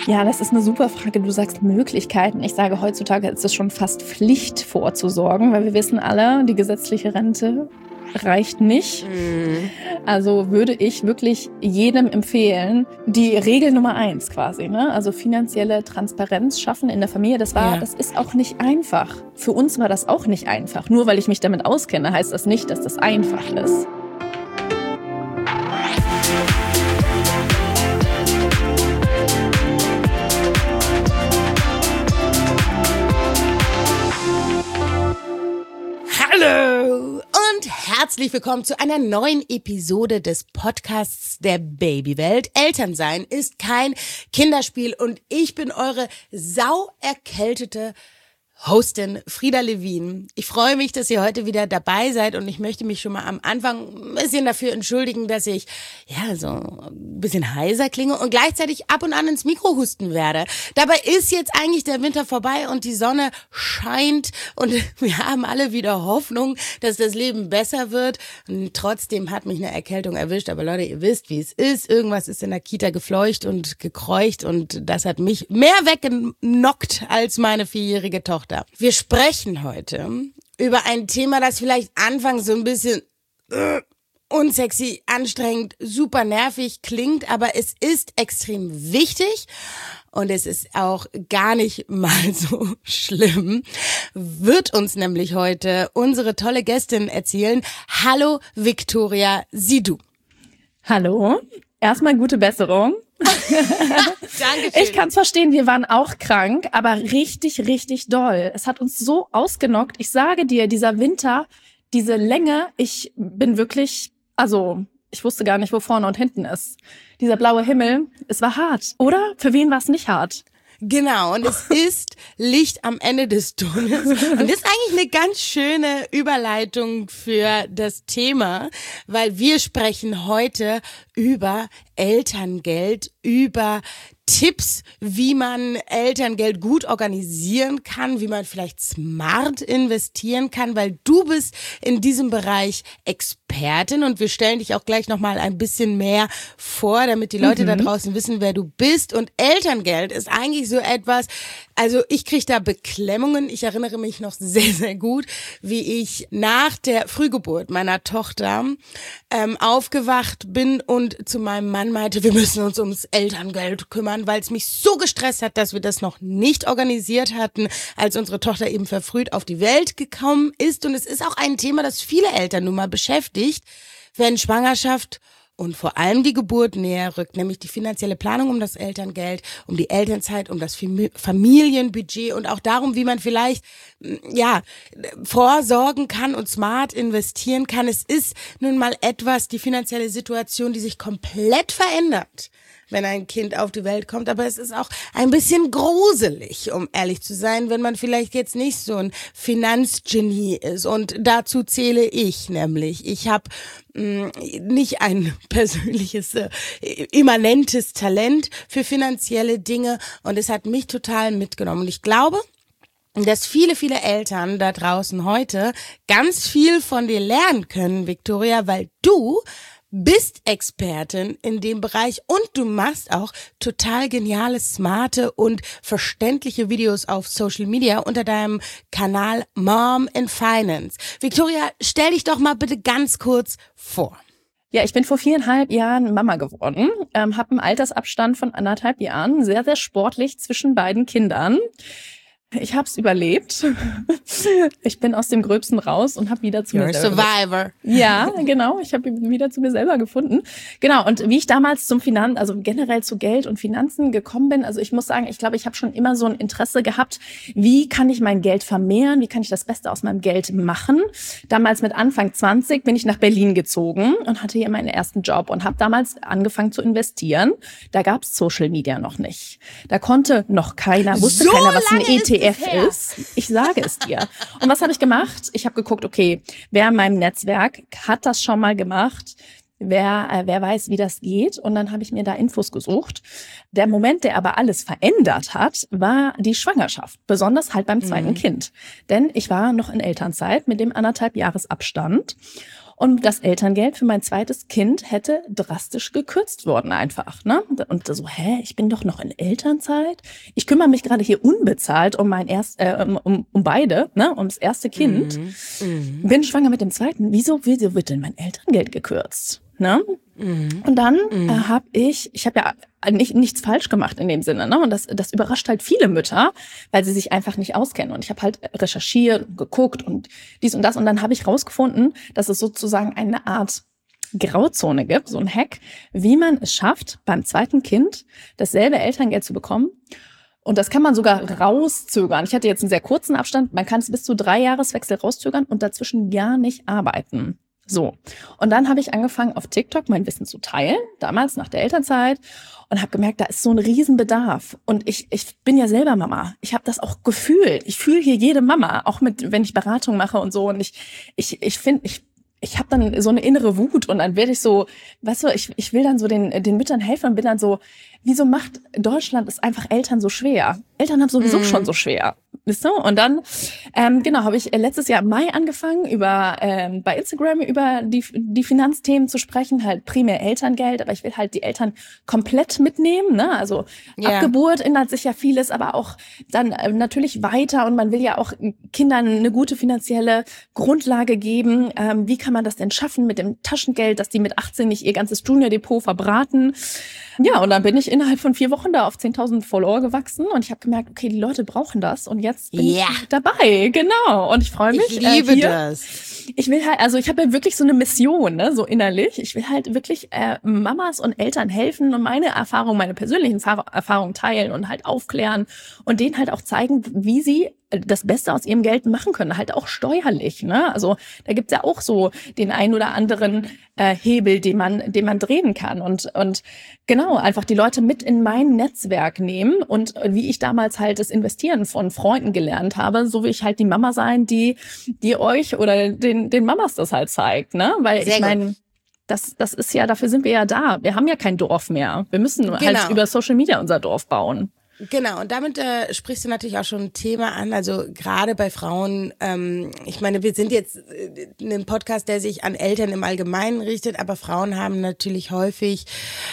Ja, das ist eine super Frage. Du sagst Möglichkeiten. Ich sage, heutzutage ist es schon fast Pflicht vorzusorgen, weil wir wissen alle, die gesetzliche Rente reicht nicht. Also würde ich wirklich jedem empfehlen, die Regel Nummer 1 quasi, ne? Also finanzielle Transparenz schaffen in der Familie. Das ist auch nicht einfach. Für uns war das auch nicht einfach. Nur weil ich mich damit auskenne, heißt das nicht, dass das einfach ist. Hallo und herzlich willkommen zu einer neuen Episode des Podcasts der Babywelt. Elternsein ist kein Kinderspiel und ich bin eure sauerkältete Hostin Frieda Levin. Ich freue mich, dass ihr heute wieder dabei seid und ich möchte mich schon mal am Anfang ein bisschen dafür entschuldigen, dass ich so ein bisschen heiser klinge und gleichzeitig ab und an ins Mikro husten werde. Dabei ist jetzt eigentlich der Winter vorbei und die Sonne scheint und wir haben alle wieder Hoffnung, dass das Leben besser wird. Und trotzdem hat mich eine Erkältung erwischt, aber Leute, ihr wisst, wie es ist. Irgendwas ist in der Kita gefleucht und gekreucht und das hat mich mehr weggenockt als meine 4-jährige Tochter. Wir sprechen heute über ein Thema, das vielleicht anfangs so ein bisschen unsexy, anstrengend, super nervig klingt, aber es ist extrem wichtig und es ist auch gar nicht mal so schlimm. Wird uns nämlich heute unsere tolle Gästin erzählen. Hallo Viktoria Sidhu. Hallo, erstmal gute Besserung. Dankeschön. Ich kann es verstehen, wir waren auch krank, aber richtig, richtig doll. Es hat uns so ausgenockt. Ich sage dir, dieser Winter, diese Länge, ich bin wirklich, ich wusste gar nicht, wo vorne und hinten ist. Dieser blaue Himmel, es war hart, oder? Für wen war es nicht hart? Genau, und es ist Licht am Ende des Tunnels. Und das ist eigentlich eine ganz schöne Überleitung für das Thema, weil wir sprechen heute über Elterngeld, über Tipps, wie man Elterngeld gut organisieren kann, wie man vielleicht smart investieren kann, weil du bist in diesem Bereich Expertin und wir stellen dich auch gleich nochmal ein bisschen mehr vor, damit die Leute da draußen wissen, wer du bist. Und Elterngeld ist eigentlich so etwas, also ich kriege da Beklemmungen. Ich erinnere mich noch sehr, sehr gut, wie ich nach der Frühgeburt meiner Tochter aufgewacht bin und zu meinem Mann meinte, wir müssen uns ums Elterngeld kümmern, weil es mich so gestresst hat, dass wir das noch nicht organisiert hatten, als unsere Tochter eben verfrüht auf die Welt gekommen ist. Und es ist auch ein Thema, das viele Eltern nun mal beschäftigt, wenn Schwangerschaft und vor allem die Geburt näher rückt, nämlich die finanzielle Planung um das Elterngeld, um die Elternzeit, um das Familienbudget und auch darum, wie man vielleicht vorsorgen kann und smart investieren kann. Es ist nun mal etwas, die finanzielle Situation, die sich komplett verändert, wenn ein Kind auf die Welt kommt, aber es ist auch ein bisschen gruselig, um ehrlich zu sein, wenn man vielleicht jetzt nicht so ein Finanzgenie ist und dazu zähle ich nämlich. Ich habe nicht ein persönliches, immanentes Talent für finanzielle Dinge und es hat mich total mitgenommen und ich glaube, dass viele, viele Eltern da draußen heute ganz viel von dir lernen können, Viktoria, weil du bist Expertin in dem Bereich und du machst auch total geniale, smarte und verständliche Videos auf Social Media unter deinem Kanal Mom in Finance. Viktoria, stell dich doch mal bitte ganz kurz vor. Ja, ich bin vor 4,5 Jahren Mama geworden, habe einen Altersabstand von 1,5 Jahren, sehr, sehr sportlich zwischen beiden Kindern. Ich habe es überlebt. Ich bin aus dem Gröbsten raus und habe wieder zu mir selber. Survivor. Ja, genau. Ich habe wieder zu mir selber gefunden. Genau. Und wie ich damals generell zu Geld und Finanzen gekommen bin, also ich muss sagen, ich glaube, ich habe schon immer so ein Interesse gehabt, wie kann ich mein Geld vermehren? Wie kann ich das Beste aus meinem Geld machen? Damals mit Anfang 20 bin ich nach Berlin gezogen und hatte hier meinen ersten Job und habe damals angefangen zu investieren. Da gab es Social Media noch nicht. Da wusste keiner, was ein ETF ist. Ich sage es dir. Und was habe ich gemacht? Ich habe geguckt, okay, wer in meinem Netzwerk hat das schon mal gemacht? Wer weiß, wie das geht? Und dann habe ich mir da Infos gesucht. Der Moment, der aber alles verändert hat, war die Schwangerschaft. Besonders halt beim zweiten Kind. Denn ich war noch in Elternzeit mit dem 1,5 Jahres Abstand. Und das Elterngeld für mein zweites Kind hätte drastisch gekürzt worden einfach, ne? Und so, ich bin doch noch in Elternzeit. Ich kümmere mich gerade hier unbezahlt um um beide, ne? Ums erste Kind. Bin schwanger mit dem zweiten. Wieso wird denn mein Elterngeld gekürzt? Ne? Und dann habe ich ja nichts falsch gemacht in dem Sinne, ne? Und das überrascht halt viele Mütter, weil sie sich einfach nicht auskennen. Und ich habe halt recherchiert und geguckt und dies und das. Und dann habe ich rausgefunden, dass es sozusagen eine Art Grauzone gibt, so ein Hack, wie man es schafft, beim zweiten Kind dasselbe Elterngeld zu bekommen. Und das kann man sogar rauszögern. Ich hatte jetzt einen sehr kurzen Abstand. Man kann es bis zu 3 Jahreswechsel rauszögern und dazwischen gar nicht arbeiten. So. Und dann habe ich angefangen, auf TikTok mein Wissen zu teilen, damals nach der Elternzeit, und habe gemerkt, da ist so ein Riesenbedarf. Und ich bin ja selber Mama. Ich habe das auch gefühlt. Ich fühle hier jede Mama, auch wenn ich Beratung mache und so. Und ich finde, ich habe dann so eine innere Wut und dann werde ich so, weißt du, ich will dann so den Müttern helfen und bin dann so, wieso macht Deutschland es einfach Eltern so schwer? Eltern haben sowieso schon so schwer. Wisst ihr? Und dann, habe ich letztes Jahr im Mai angefangen, bei Instagram über die Finanzthemen zu sprechen, halt primär Elterngeld, aber ich will halt die Eltern komplett mitnehmen, ne? Also ab Geburt ändert sich ja vieles, aber auch dann natürlich weiter und man will ja auch Kindern eine gute finanzielle Grundlage geben. Wie kann man das denn schaffen mit dem Taschengeld, dass die mit 18 nicht ihr ganzes Junior-Depot verbraten? Ja, und dann bin ich innerhalb von 4 Wochen da auf 10.000 Follower gewachsen und ich habe gemerkt, okay, die Leute brauchen das und jetzt bin ich dabei, genau. Und ich freue mich. Ich liebe das. Ich will halt, also ich habe ja wirklich so eine Mission, ne, so innerlich. Ich will halt wirklich Mamas und Eltern helfen und meine persönlichen Erfahrungen teilen und halt aufklären und denen halt auch zeigen, wie sie das Beste aus ihrem Geld machen können, halt auch steuerlich, ne? Also da gibt's ja auch so den ein oder anderen Hebel, den man drehen kann und genau, einfach die Leute mit in mein Netzwerk nehmen und wie ich damals halt das Investieren von Freunden gelernt habe, so will ich halt die Mama sein, die euch oder den Mamas das halt zeigt, ne? Weil ich meine, das ist ja, dafür sind wir ja da. Wir haben ja kein Dorf mehr. Wir müssen halt über Social Media unser Dorf bauen. Genau, und damit sprichst du natürlich auch schon ein Thema an, also gerade bei Frauen, ich meine, wir sind jetzt in einem Podcast, der sich an Eltern im Allgemeinen richtet, aber Frauen haben natürlich häufig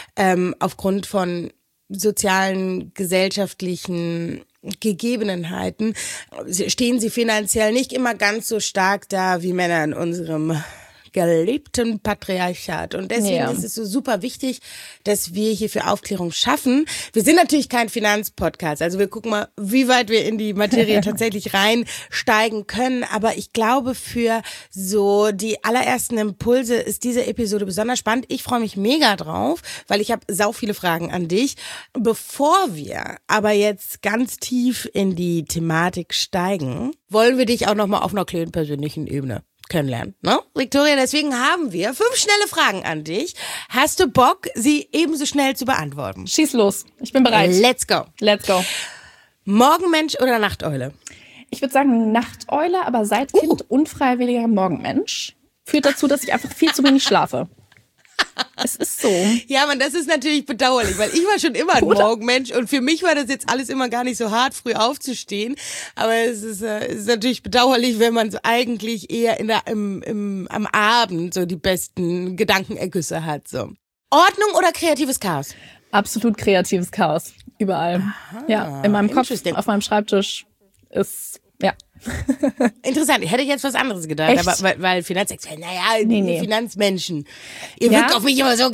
aufgrund von sozialen, gesellschaftlichen Gegebenheiten, stehen sie finanziell nicht immer ganz so stark da wie Männer in unserem geliebten Patriarchat. Und deswegen ist es so super wichtig, dass wir hier für Aufklärung schaffen. Wir sind natürlich kein Finanzpodcast, also wir gucken mal, wie weit wir in die Materie tatsächlich reinsteigen können. Aber ich glaube, für so die allerersten Impulse ist diese Episode besonders spannend. Ich freue mich mega drauf, weil ich habe sau viele Fragen an dich. Bevor wir aber jetzt ganz tief in die Thematik steigen, wollen wir dich auch nochmal auf einer kleinen persönlichen Ebene kennenlernen, ne? Victoria, deswegen haben wir 5 schnelle Fragen an dich. Hast du Bock, sie ebenso schnell zu beantworten? Schieß los, ich bin bereit. Let's go. Let's go. Morgenmensch oder Nachteule? Ich würde sagen Nachteule, aber seit Kind unfreiwilliger Morgenmensch. Führt dazu, dass ich einfach viel zu wenig schlafe. Es ist so. Ja, man, das ist natürlich bedauerlich, weil ich war schon immer ein Morgenmensch und für mich war das jetzt alles immer gar nicht so hart, früh aufzustehen. Aber es ist natürlich bedauerlich, wenn man so eigentlich eher am Abend so die besten Gedankenergüsse hat. So. Ordnung oder kreatives Chaos? Absolut kreatives Chaos. Überall. Aha, ja, in meinem Kopf, auf meinem Schreibtisch ist, ja. Interessant, ich hätte jetzt was anderes gedacht, aber weil Finanzexperten, nee. Finanzmenschen. Ihr wirkt auf mich immer so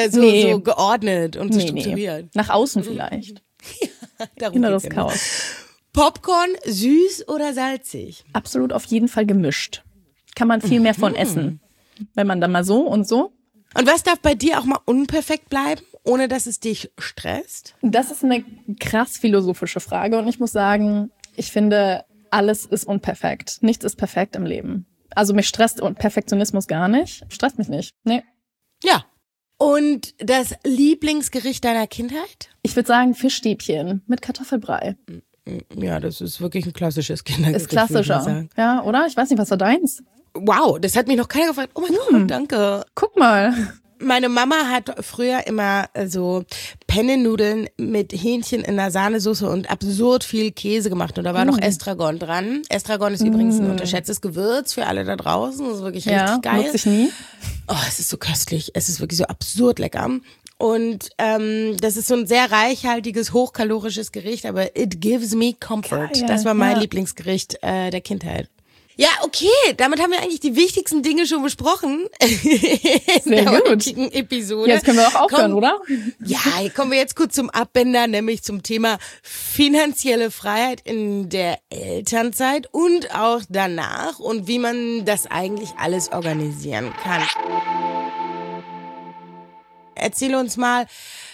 geordnet und so strukturiert. Nee. Nach außen vielleicht. Inneres Chaos. Popcorn, süß oder salzig? Absolut auf jeden Fall gemischt. Kann man viel mehr von essen. Wenn man dann mal so und so. Und was darf bei dir auch mal unperfekt bleiben, ohne dass es dich stresst? Das ist eine krass philosophische Frage und ich muss sagen, ich finde, alles ist unperfekt. Nichts ist perfekt im Leben. Also mich stresst Perfektionismus gar nicht. Stresst mich nicht. Nee. Ja. Und das Lieblingsgericht deiner Kindheit? Ich würde sagen Fischstäbchen mit Kartoffelbrei. Ja, das ist wirklich ein klassisches Kindergericht. Ist klassischer. Ja, oder? Ich weiß nicht, was war deins? Wow, das hat mich noch keiner gefragt. Oh mein Gott, danke. Guck mal. Meine Mama hat früher immer so Penne-Nudeln mit Hähnchen in der Sahnesoße und absurd viel Käse gemacht. Und da war noch Estragon dran. Estragon ist übrigens ein unterschätztes Gewürz für alle da draußen. Das ist wirklich richtig geil. Nutze ich nie. Oh, es ist so köstlich. Es ist wirklich so absurd lecker. Und das ist so ein sehr reichhaltiges, hochkalorisches Gericht, aber it gives me comfort. Geil, das war mein Lieblingsgericht der Kindheit. Ja, okay, damit haben wir eigentlich die wichtigsten Dinge schon besprochen. Sehr gut. Heutigen Episode. Jetzt können wir auch aufhören, oder? Ja, hier kommen wir jetzt kurz zum Abbinder, nämlich zum Thema finanzielle Freiheit in der Elternzeit und auch danach und wie man das eigentlich alles organisieren kann. Erzähl uns mal,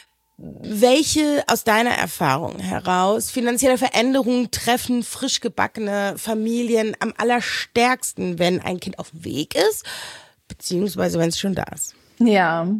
welche aus deiner Erfahrung heraus finanzielle Veränderungen treffen frisch gebackene Familien am allerstärksten, wenn ein Kind auf dem Weg ist, beziehungsweise wenn es schon da ist? Ja,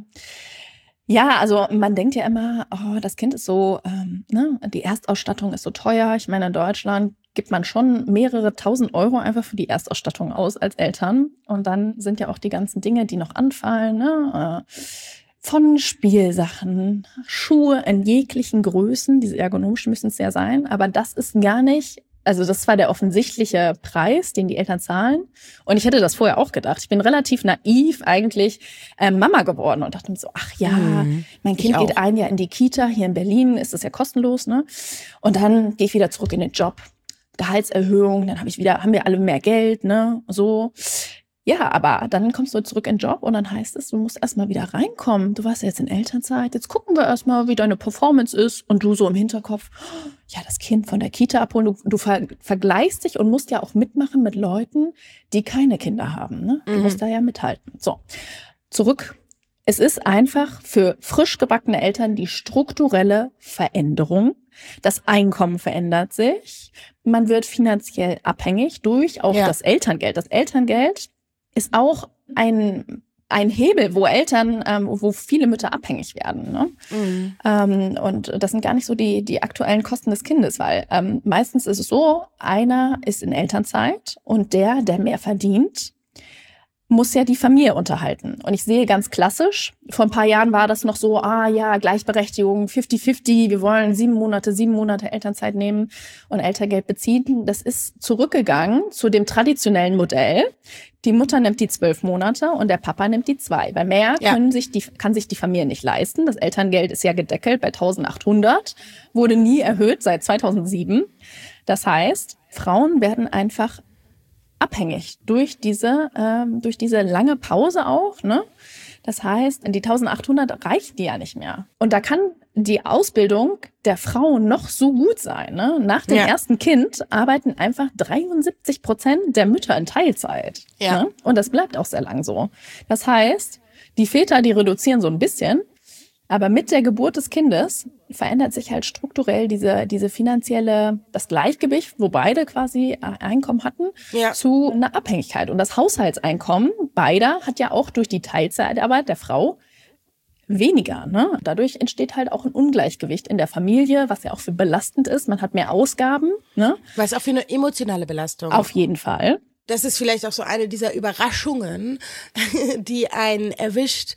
also man denkt ja immer, oh, das Kind ist so, die Erstausstattung ist so teuer. Ich meine, in Deutschland gibt man schon mehrere 1.000 Euro einfach für die Erstausstattung aus als Eltern. Und dann sind ja auch die ganzen Dinge, die noch anfallen, ne? Von Spielsachen, Schuhe in jeglichen Größen, diese ergonomischen müssen es ja sein, aber das ist gar nicht, also das war der offensichtliche Preis, den die Eltern zahlen. Und ich hätte das vorher auch gedacht. Ich bin relativ naiv eigentlich Mama geworden und dachte mir so, ach ja, mein Kind geht ein Jahr in die Kita, hier in Berlin ist das ja kostenlos, ne? Und dann gehe ich wieder zurück in den Job, Gehaltserhöhung, dann haben wir alle mehr Geld, ne? So. Ja, aber dann kommst du zurück in den Job und dann heißt es, du musst erstmal wieder reinkommen. Du warst ja jetzt in Elternzeit, jetzt gucken wir erstmal, wie deine Performance ist. Und du so im Hinterkopf, ja, das Kind von der Kita abholen. Du vergleichst dich und musst ja auch mitmachen mit Leuten, die keine Kinder haben. Ne? Du musst da ja mithalten. So, zurück. Es ist einfach für frisch gebackene Eltern die strukturelle Veränderung. Das Einkommen verändert sich. Man wird finanziell abhängig durch auch das Elterngeld. Das Elterngeld ist auch ein Hebel, wo viele Mütter abhängig werden. Ne? Und das sind gar nicht so die aktuellen Kosten des Kindes, weil meistens ist es so, einer ist in Elternzeit und der mehr verdient, muss ja die Familie unterhalten. Und ich sehe ganz klassisch, vor ein paar Jahren war das noch so, Gleichberechtigung, 50-50, wir wollen 7 Monate Elternzeit nehmen und Elterngeld beziehen. Das ist zurückgegangen zu dem traditionellen Modell. Die Mutter nimmt die 12 Monate und der Papa nimmt die 2. Weil mehr kann sich die Familie nicht leisten. Das Elterngeld ist ja gedeckelt bei 1.800, wurde nie erhöht seit 2007. Das heißt, Frauen werden einfach abhängig durch diese lange Pause auch, ne? Das heißt, die 1.800 reicht die ja nicht mehr. Und da kann die Ausbildung der Frau noch so gut sein, ne? Nach dem ersten Kind arbeiten einfach 73% der Mütter in Teilzeit. Ja. Ne? Und das bleibt auch sehr lang so. Das heißt, die Väter, die reduzieren so ein bisschen, aber mit der Geburt des Kindes verändert sich halt strukturell diese finanzielle, das Gleichgewicht, wo beide quasi Einkommen hatten, zu einer Abhängigkeit. Und das Haushaltseinkommen beider hat ja auch durch die Teilzeitarbeit der Frau weniger. Ne? Dadurch entsteht halt auch ein Ungleichgewicht in der Familie, was ja auch für belastend ist. Man hat mehr Ausgaben. Ne? Was auch für eine emotionale Belastung. Auf jeden Fall. Das ist vielleicht auch so eine dieser Überraschungen, die einen erwischt.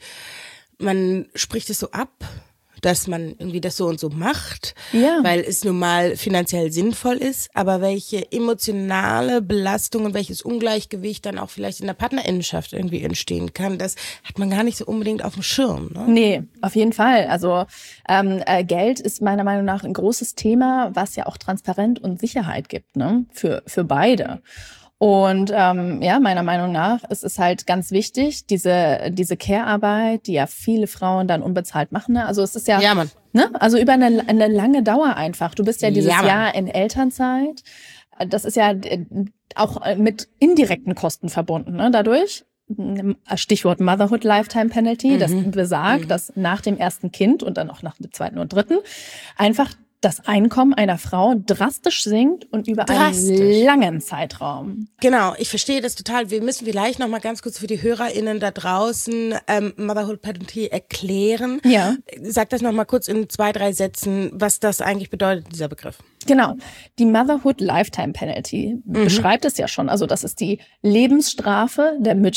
Man spricht es so ab, dass man irgendwie das so und so macht, weil es nun mal finanziell sinnvoll ist. Aber welche emotionale Belastung und welches Ungleichgewicht dann auch vielleicht in der Partnerinnenschaft irgendwie entstehen kann, das hat man gar nicht so unbedingt auf dem Schirm. Ne? Nee, auf jeden Fall. Also Geld ist meiner Meinung nach ein großes Thema, was ja auch Transparenz und Sicherheit gibt, ne? Für beide. Und meiner Meinung nach ist es halt ganz wichtig, diese Care-Arbeit, die ja viele Frauen dann unbezahlt machen. Ne? Also es ist also über eine lange Dauer einfach. Du bist ja dieses Jahr in Elternzeit. Das ist ja auch mit indirekten Kosten verbunden, ne? Dadurch. Stichwort Motherhood Lifetime Penalty, das besagt, dass nach dem ersten Kind und dann auch nach dem zweiten und dritten einfach das Einkommen einer Frau drastisch sinkt und über einen langen Zeitraum. Genau, ich verstehe das total. Wir müssen vielleicht noch mal ganz kurz für die HörerInnen da draußen Motherhood Penalty erklären. Ja. Sag das noch mal kurz in 2, 3 Sätzen, was das eigentlich bedeutet, dieser Begriff. Genau, die Motherhood Lifetime Penalty beschreibt es ja schon. Also das ist die Lebensstrafe der Mütter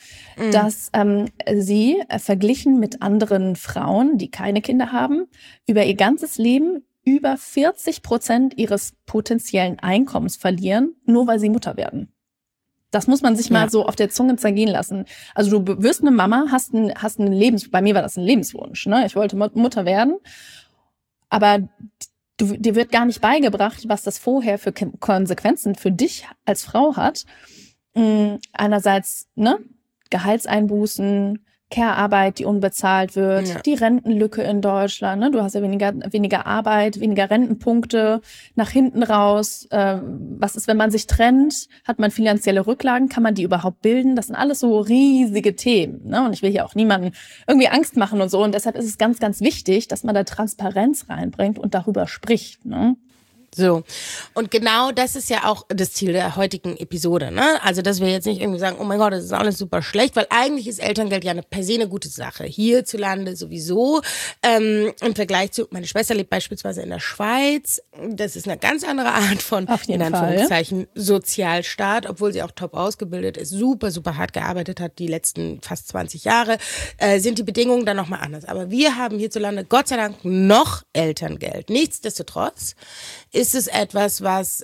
dass sie verglichen mit anderen Frauen, die keine Kinder haben, über ihr ganzes Leben über 40% ihres potenziellen Einkommens verlieren, nur weil sie Mutter werden. Das muss man sich mal so auf der Zunge zergehen lassen. Also du wirst eine Mama, hast einen bei mir war das ein Lebenswunsch, ne? Ich wollte Mutter werden, aber dir wird gar nicht beigebracht, was das vorher für Konsequenzen für dich als Frau hat. Einerseits, ne, Gehaltseinbußen, Care-Arbeit, die unbezahlt wird, die Rentenlücke in Deutschland, ne? Du hast ja weniger Arbeit, weniger Rentenpunkte nach hinten raus. Was ist, wenn man sich trennt? Hat man finanzielle Rücklagen? Kann man die überhaupt bilden? Das sind alles so riesige Themen, ne? Und ich will hier auch niemandem irgendwie Angst machen und so. Und deshalb ist es ganz, ganz wichtig, dass man da Transparenz reinbringt und darüber spricht, ne? So. Und genau das ist ja auch das Ziel der heutigen Episode, ne? Also, dass wir jetzt nicht irgendwie sagen, oh mein Gott, das ist alles super schlecht, weil eigentlich ist Elterngeld ja per se eine gute Sache. Hierzulande sowieso. Im Vergleich zu, meine Schwester lebt beispielsweise in der Schweiz. Das ist eine ganz andere Art von, in Anführungszeichen, Sozialstaat, obwohl sie auch top ausgebildet ist, super, super hart gearbeitet hat, die letzten fast 20 Jahre, sind die Bedingungen dann nochmal anders. Aber wir haben hierzulande Gott sei Dank noch Elterngeld. Nichtsdestotrotz ist es etwas, was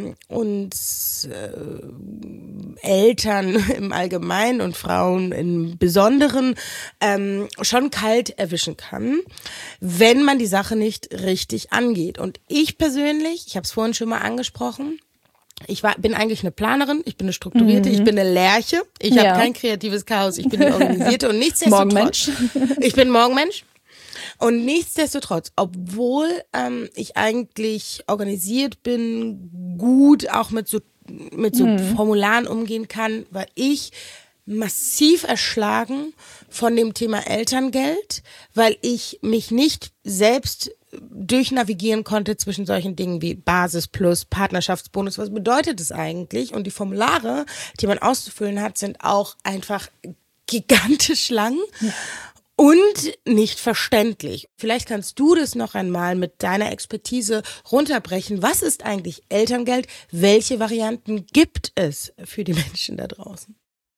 uns Eltern im Allgemeinen und Frauen im Besonderen schon kalt erwischen kann, wenn man die Sache nicht richtig angeht. Und ich persönlich, ich habe es vorhin schon mal angesprochen, bin eigentlich eine Planerin, ich bin eine Strukturierte, ich bin eine Lerche, ich habe kein kreatives Chaos, ich bin die Organisierte und nichtsdestotrotz, ich bin Morgenmensch. Und nichtsdestotrotz, obwohl ich eigentlich organisiert bin, gut auch mit so Formularen umgehen kann, war ich massiv erschlagen von dem Thema Elterngeld, weil ich mich nicht selbst durchnavigieren konnte zwischen solchen Dingen wie Basis plus Partnerschaftsbonus. Was bedeutet das eigentlich? Und die Formulare, die man auszufüllen hat, sind auch einfach gigantisch lang. Ja. Und nicht verständlich. Vielleicht kannst du das noch einmal mit deiner Expertise runterbrechen. Was ist eigentlich Elterngeld? Welche Varianten gibt es für die Menschen da draußen?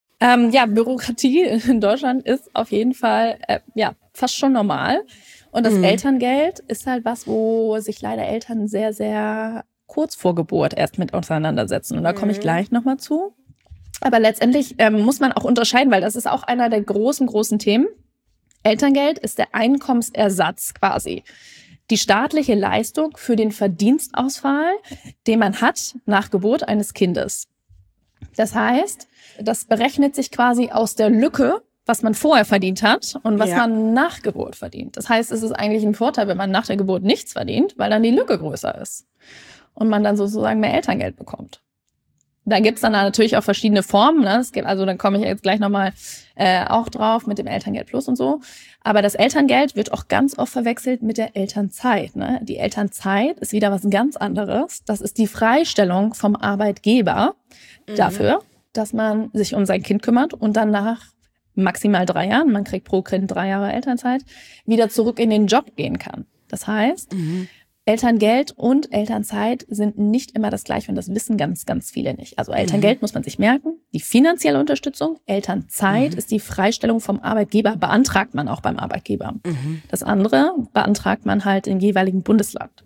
Bürokratie in Deutschland ist auf jeden Fall fast schon normal. Und das Elterngeld ist halt was, wo sich leider Eltern sehr, sehr kurz vor Geburt erst mit auseinandersetzen. Und da komme ich gleich nochmal zu. Aber letztendlich muss man auch unterscheiden, weil das ist auch einer der großen Themen. Elterngeld ist der Einkommensersatz quasi. Die staatliche Leistung für den Verdienstausfall, den man hat nach Geburt eines Kindes. Das heißt, das berechnet sich quasi aus der Lücke, was man vorher verdient hat und was man nach Geburt verdient. Das heißt, es ist eigentlich ein Vorteil, wenn man nach der Geburt nichts verdient, weil dann die Lücke größer ist und man dann sozusagen mehr Elterngeld bekommt. Da gibt's dann natürlich auch verschiedene Formen, ne? Dann komme ich jetzt gleich nochmal auch drauf mit dem Elterngeld Plus und so. Aber das Elterngeld wird auch ganz oft verwechselt mit der Elternzeit, ne? Die Elternzeit ist wieder was ganz anderes. Das ist die Freistellung vom Arbeitgeber dafür, dass man sich um sein Kind kümmert und dann nach maximal 3 Jahren, man kriegt pro Kind 3 Jahre Elternzeit, wieder zurück in den Job gehen kann. Das heißt, Elterngeld und Elternzeit sind nicht immer das Gleiche und das wissen ganz, ganz viele nicht. Also Elterngeld muss man sich merken, die finanzielle Unterstützung. Elternzeit ist die Freistellung vom Arbeitgeber, beantragt man auch beim Arbeitgeber. Das andere beantragt man halt im jeweiligen Bundesland.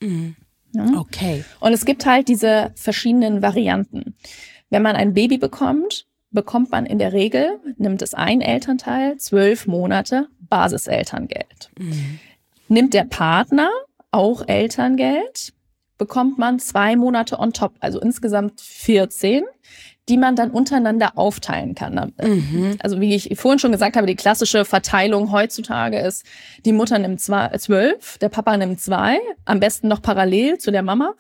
Ja? Okay. Und es gibt halt diese verschiedenen Varianten. Wenn man ein Baby bekommt man in der Regel, nimmt es ein Elternteil, 12 Monate Basiselterngeld. Nimmt der Partner auch Elterngeld, bekommt man 2 Monate on top, also insgesamt 14, die man dann untereinander aufteilen kann. Also wie ich vorhin schon gesagt habe, die klassische Verteilung heutzutage ist, die Mutter nimmt 12, der Papa nimmt 2, am besten noch parallel zu der Mama.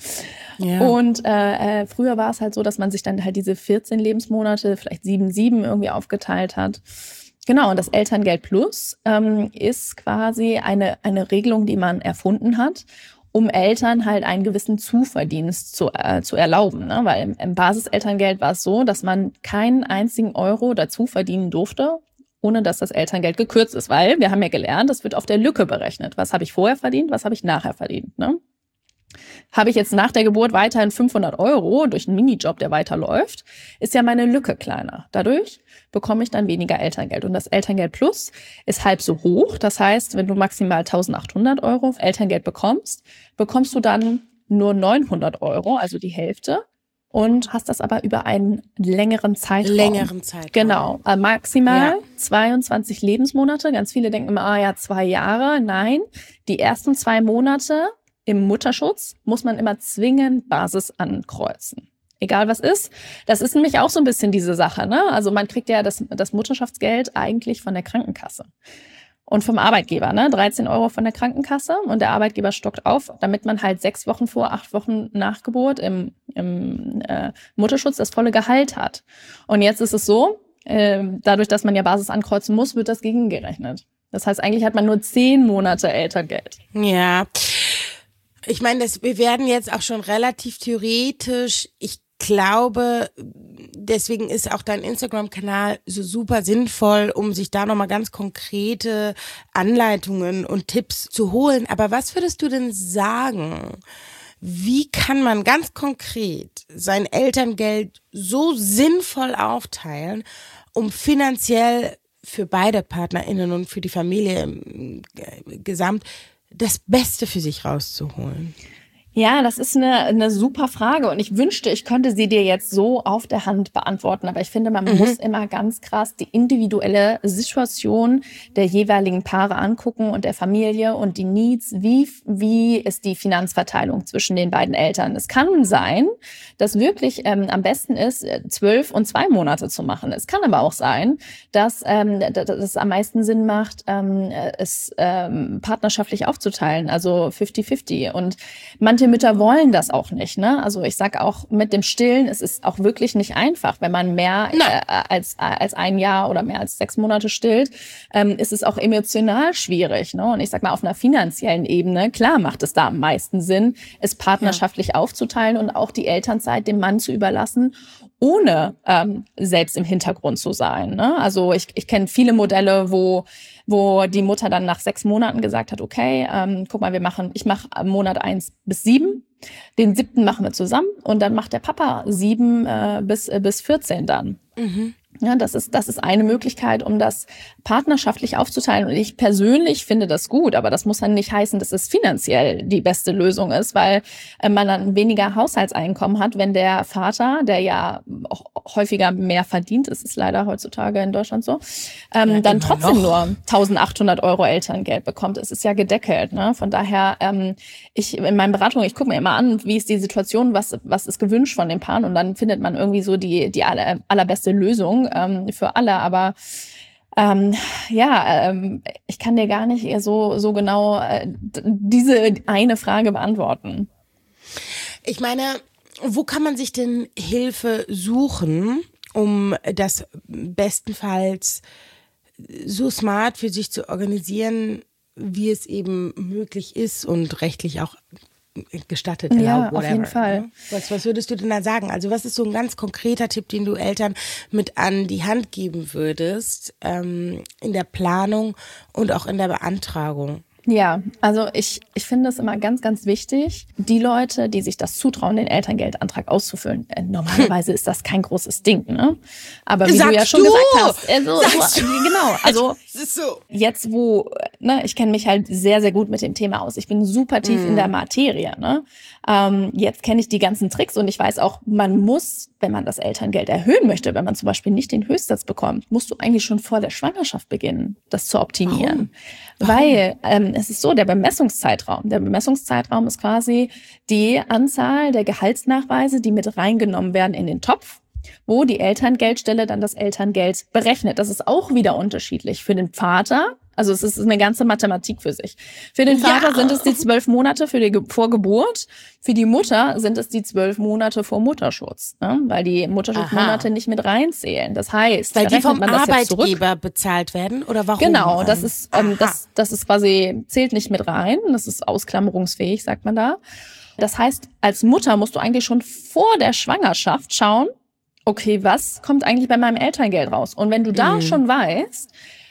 Ja. Und früher war es halt so, dass man sich dann halt diese 14 Lebensmonate, vielleicht 7 irgendwie aufgeteilt hat. Genau, und das Elterngeld Plus ist quasi eine Regelung, die man erfunden hat, um Eltern halt einen gewissen Zuverdienst zu erlauben. Ne? Weil im Basiselterngeld war es so, dass man keinen einzigen Euro dazu verdienen durfte, ohne dass das Elterngeld gekürzt ist. Weil wir haben ja gelernt, das wird auf der Lücke berechnet. Was habe ich vorher verdient, was habe ich nachher verdient. Ne? Habe ich jetzt nach der Geburt weiterhin 500 € durch einen Minijob, der weiterläuft, ist ja meine Lücke kleiner. Dadurch bekomme ich dann weniger Elterngeld. Und das Elterngeld Plus ist halb so hoch. Das heißt, wenn du maximal 1.800 € Elterngeld bekommst, bekommst du dann nur 900 €, also die Hälfte. Und hast das aber über einen längeren Zeitraum. Genau, maximal 22 Lebensmonate. Ganz viele denken immer, 2 Jahre. Nein, die ersten 2 Monate im Mutterschutz muss man immer zwingend Basis ankreuzen. Egal was ist. Das ist nämlich auch so ein bisschen diese Sache, ne? Also man kriegt ja das Mutterschaftsgeld eigentlich von der Krankenkasse. Und vom Arbeitgeber, ne? 13 € von der Krankenkasse und der Arbeitgeber stockt auf, damit man halt 6 Wochen vor, 8 Wochen nach Geburt im Mutterschutz das volle Gehalt hat. Und jetzt ist es so, dadurch, dass man ja Basis ankreuzen muss, wird das gegengerechnet. Das heißt, eigentlich hat man nur 10 Monate Elterngeld. Ja, ich meine, wir werden jetzt auch schon relativ theoretisch. Ich glaube, deswegen ist auch dein Instagram-Kanal so super sinnvoll, um sich da nochmal ganz konkrete Anleitungen und Tipps zu holen. Aber was würdest du denn sagen? Wie kann man ganz konkret sein Elterngeld so sinnvoll aufteilen, um finanziell für beide PartnerInnen und für die Familie gesamt das Beste für sich rauszuholen? Ja, das ist eine super Frage und ich wünschte, ich könnte sie dir jetzt so auf der Hand beantworten, aber ich finde, man muss immer ganz krass die individuelle Situation der jeweiligen Paare angucken und der Familie und die Needs, wie ist die Finanzverteilung zwischen den beiden Eltern. Es kann sein, dass wirklich am besten ist, 12 und 2 Monate zu machen. Es kann aber auch sein, dass es am meisten Sinn macht, es partnerschaftlich aufzuteilen, also 50-50 und manche Mütter wollen das auch nicht, ne? Also ich sag auch mit dem Stillen, es ist auch wirklich nicht einfach, wenn man mehr als 1 Jahr oder mehr als 6 Monate stillt, ist es auch emotional schwierig, ne? Und ich sag mal auf einer finanziellen Ebene, klar macht es da am meisten Sinn, es partnerschaftlich aufzuteilen und auch die Elternzeit dem Mann zu überlassen, ohne selbst im Hintergrund zu sein, ne? Also ich kenne viele Modelle, wo die Mutter dann nach 6 Monaten gesagt hat, okay, guck mal, ich mache Monat 1 bis 7, den 7. machen wir zusammen und dann macht der Papa 7 bis 14 dann. Ja, das ist eine Möglichkeit, um das partnerschaftlich aufzuteilen. Und ich persönlich finde das gut, aber das muss dann nicht heißen, dass es finanziell die beste Lösung ist, weil man dann weniger Haushaltseinkommen hat, wenn der Vater, der ja auch häufiger mehr verdient, das ist leider heutzutage in Deutschland so, dann trotzdem nur 1.800 € Elterngeld bekommt. Es ist ja gedeckelt, ne? Von daher, in meinen Beratungen, ich gucke mir immer an, wie ist die Situation, was ist gewünscht von den Paaren und dann findet man irgendwie so die allerbeste Lösung für alle, aber ich kann dir gar nicht so genau diese eine Frage beantworten. Ich meine, wo kann man sich denn Hilfe suchen, um das bestenfalls so smart für sich zu organisieren, wie es eben möglich ist und rechtlich auch gestattet, ja, auf jeden Fall. Was würdest du denn da sagen? Also was ist so ein ganz konkreter Tipp, den du Eltern mit an die Hand geben würdest, in der Planung und auch in der Beantragung? Ja, also ich finde es immer ganz, ganz wichtig, die Leute, die sich das zutrauen, den Elterngeldantrag auszufüllen. Normalerweise ist das kein großes Ding, ne? Aber wie du ja schon gesagt hast, genau, also jetzt ich kenne mich halt sehr, sehr gut mit dem Thema aus. Ich bin super tief in der Materie, ne? Jetzt kenne ich die ganzen Tricks und ich weiß auch, man muss, wenn man das Elterngeld erhöhen möchte, wenn man zum Beispiel nicht den Höchstsatz bekommt, musst du eigentlich schon vor der Schwangerschaft beginnen, das zu optimieren. Warum? Weil es ist so, der Bemessungszeitraum ist quasi die Anzahl der Gehaltsnachweise, die mit reingenommen werden in den Topf, wo die Elterngeldstelle dann das Elterngeld berechnet. Das ist auch wieder unterschiedlich. Für den Vater, also es ist eine ganze Mathematik für sich. Für den Vater sind es die 12 Monate vor Geburt. Für die Mutter sind es die 12 Monate vor Mutterschutz, ne? Weil die Mutterschutzmonate nicht mit reinzählen. Das heißt, weil die vom Arbeitgeber bezahlt werden oder warum? Genau, das ist quasi zählt nicht mit rein. Das ist ausklammerungsfähig, sagt man da. Das heißt, als Mutter musst du eigentlich schon vor der Schwangerschaft schauen, okay, was kommt eigentlich bei meinem Elterngeld raus? Und wenn du da schon weißt,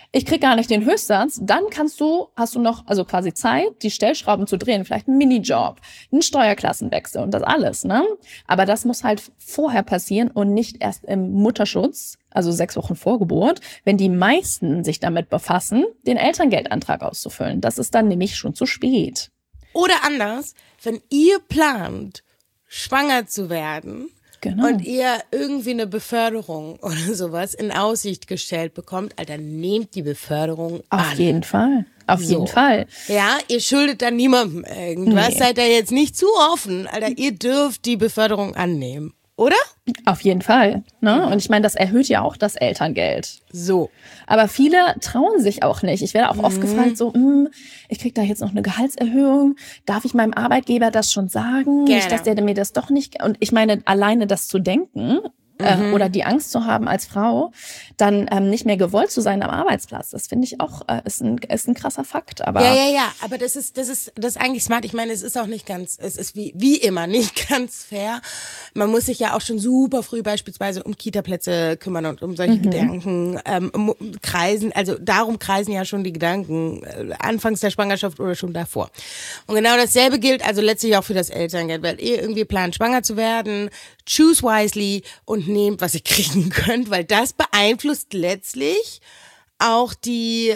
ich krieg gar nicht den Höchstsatz, dann hast du noch, also quasi Zeit, die Stellschrauben zu drehen, vielleicht einen Minijob, einen Steuerklassenwechsel und das alles, ne? Aber das muss halt vorher passieren und nicht erst im Mutterschutz, also 6 Wochen vor Geburt, wenn die meisten sich damit befassen, den Elterngeldantrag auszufüllen. Das ist dann nämlich schon zu spät. Oder anders, wenn ihr plant, schwanger zu werden, Genau. Und ihr irgendwie eine Beförderung oder sowas in Aussicht gestellt bekommt, Alter, nehmt die Beförderung an. Auf jeden Fall. Auf jeden Fall. Ja, ihr schuldet dann niemandem irgendwas. Nee. Seid da jetzt nicht zu offen, Alter. Ihr dürft die Beförderung annehmen. Oder? Auf jeden Fall. Ne? Und ich meine, das erhöht ja auch das Elterngeld. So. Aber viele trauen sich auch nicht. Ich werde auch oft gefragt, so, ich krieg da jetzt noch eine Gehaltserhöhung. Darf ich meinem Arbeitgeber das schon sagen? Gerne. Nicht, dass der mir das doch nicht... Und ich meine, alleine das zu denken oder die Angst zu haben als Frau, dann nicht mehr gewollt zu sein am Arbeitsplatz, das finde ich auch, ist ein krasser Fakt. Aber Ja. Aber das ist eigentlich smart. Ich meine, es ist auch nicht ganz, es ist wie immer nicht ganz fair. Man muss sich ja auch schon super früh beispielsweise um Kita-Plätze kümmern und um solche Gedanken kreisen. Also darum kreisen ja schon die Gedanken anfangs der Schwangerschaft oder schon davor. Und genau dasselbe gilt also letztlich auch für das Elterngeld, weil ihr irgendwie plant, schwanger zu werden, choose wisely und nehmt, was ihr kriegen könnt, weil das beeinflusst letztlich auch die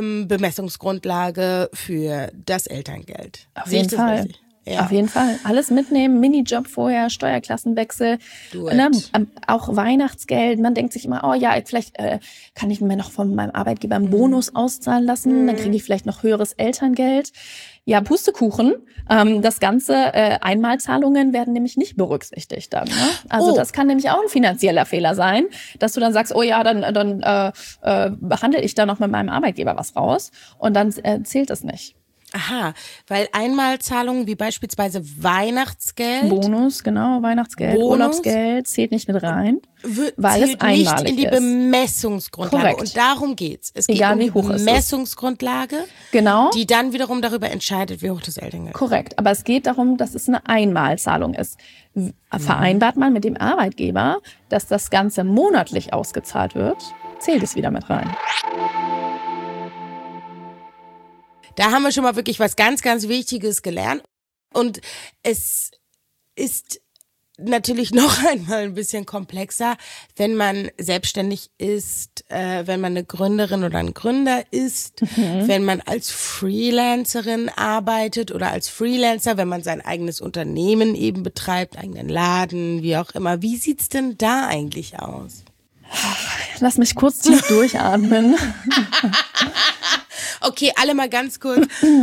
Bemessungsgrundlage für das Elterngeld. auf jeden Fall. Ja. Auf jeden Fall. Alles mitnehmen, Minijob vorher, Steuerklassenwechsel, ne, auch Weihnachtsgeld. Man denkt sich immer, oh ja, vielleicht kann ich mir noch von meinem Arbeitgeber einen Bonus auszahlen lassen, dann kriege ich vielleicht noch höheres Elterngeld. Ja, Pustekuchen. Das ganze Einmalzahlungen werden nämlich nicht berücksichtigt dann. Ne? Also das kann nämlich auch ein finanzieller Fehler sein, dass du dann sagst, oh ja, dann behandle ich da noch mit meinem Arbeitgeber was raus und dann zählt das nicht. Aha, weil Einmalzahlungen wie beispielsweise Weihnachtsgeld, Bonus, genau, Weihnachtsgeld, Urlaubsgeld zählt nicht mit rein, weil es einmalig nicht in die ist. Bemessungsgrundlage. Korrekt. Und darum geht's. Es Egal, geht wie um hoch die es ist. Bemessungsgrundlage, Genau. die dann wiederum darüber entscheidet, wie hoch das Elterngeld ist. Korrekt, aber es geht darum, dass es eine Einmalzahlung ist. Vereinbart man mit dem Arbeitgeber, dass das Ganze monatlich ausgezahlt wird, zählt es wieder mit rein. Da haben wir schon mal wirklich was ganz, ganz Wichtiges gelernt. Und es ist natürlich noch einmal ein bisschen komplexer, wenn man selbstständig ist, wenn man eine Gründerin oder ein Gründer ist, wenn man als Freelancerin arbeitet oder als Freelancer, wenn man sein eigenes Unternehmen eben betreibt, eigenen Laden, wie auch immer. Wie sieht's denn da eigentlich aus? Lass mich kurz tief durchatmen. Okay, alle mal ganz kurz.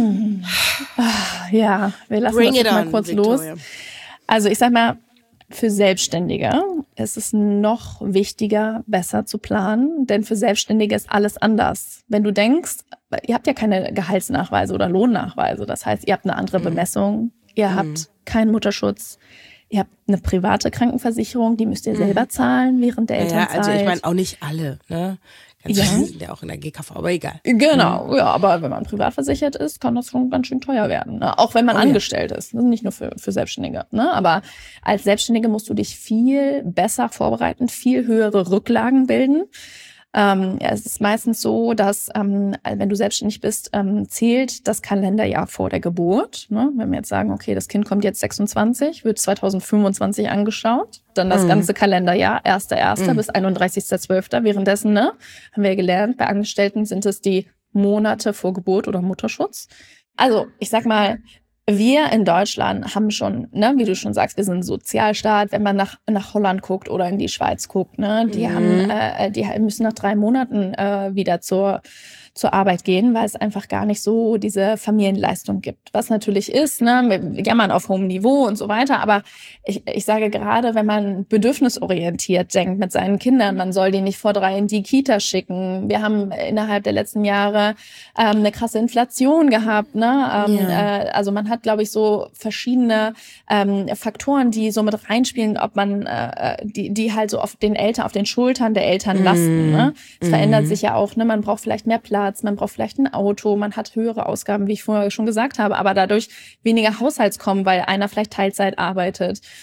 Ja, wir lassen das jetzt mal kurz los. Also ich sag mal, für Selbstständige ist es noch wichtiger, besser zu planen, denn für Selbstständige ist alles anders. Wenn du denkst, ihr habt ja keine Gehaltsnachweise oder Lohnnachweise, das heißt, ihr habt eine andere Bemessung, ihr habt keinen Mutterschutz, ihr habt eine private Krankenversicherung, die müsst ihr selber zahlen während der Elternzeit. Ja, also ich meine auch nicht alle, ne? Ja. Sind ja auch in der GKV, aber egal. Genau, ja, aber wenn man privat versichert ist, kann das schon ganz schön teuer werden. Ne? Auch wenn man angestellt ist, nicht nur für Selbstständige. Ne? Aber als Selbstständige musst du dich viel besser vorbereiten, viel höhere Rücklagen bilden. Es ist meistens so, dass wenn du selbstständig bist, zählt das Kalenderjahr vor der Geburt. Ne? Wenn wir jetzt sagen, okay, das Kind kommt jetzt 26, wird 2025 angeschaut, dann das ganze Kalenderjahr, 1.1. bis 31.12. Währenddessen, ne, haben wir gelernt, bei Angestellten sind es die Monate vor Geburt oder Mutterschutz. Also ich sag mal, wir in Deutschland haben schon, ne, wie du schon sagst, wir sind ein Sozialstaat. Wenn man nach Holland guckt oder in die Schweiz guckt, ne, die müssen nach 3 Monaten wieder zur Arbeit gehen, weil es einfach gar nicht so diese Familienleistung gibt. Was natürlich ist, ne, wir jammern auf hohem Niveau und so weiter, aber ich sage gerade, wenn man bedürfnisorientiert denkt mit seinen Kindern, man soll die nicht vor 3 in die Kita schicken. Wir haben innerhalb der letzten Jahre eine krasse Inflation gehabt, ne? Also man hat, glaube ich, so verschiedene Faktoren, die so mit reinspielen, ob man die halt so auf den Schultern der Eltern lasten. Ne? Es verändert sich ja auch, ne? Man braucht vielleicht mehr Platz, man braucht vielleicht ein Auto, man hat höhere Ausgaben, wie ich vorher schon gesagt habe, aber dadurch weniger Haushaltskommen, weil einer vielleicht Teilzeit arbeitet.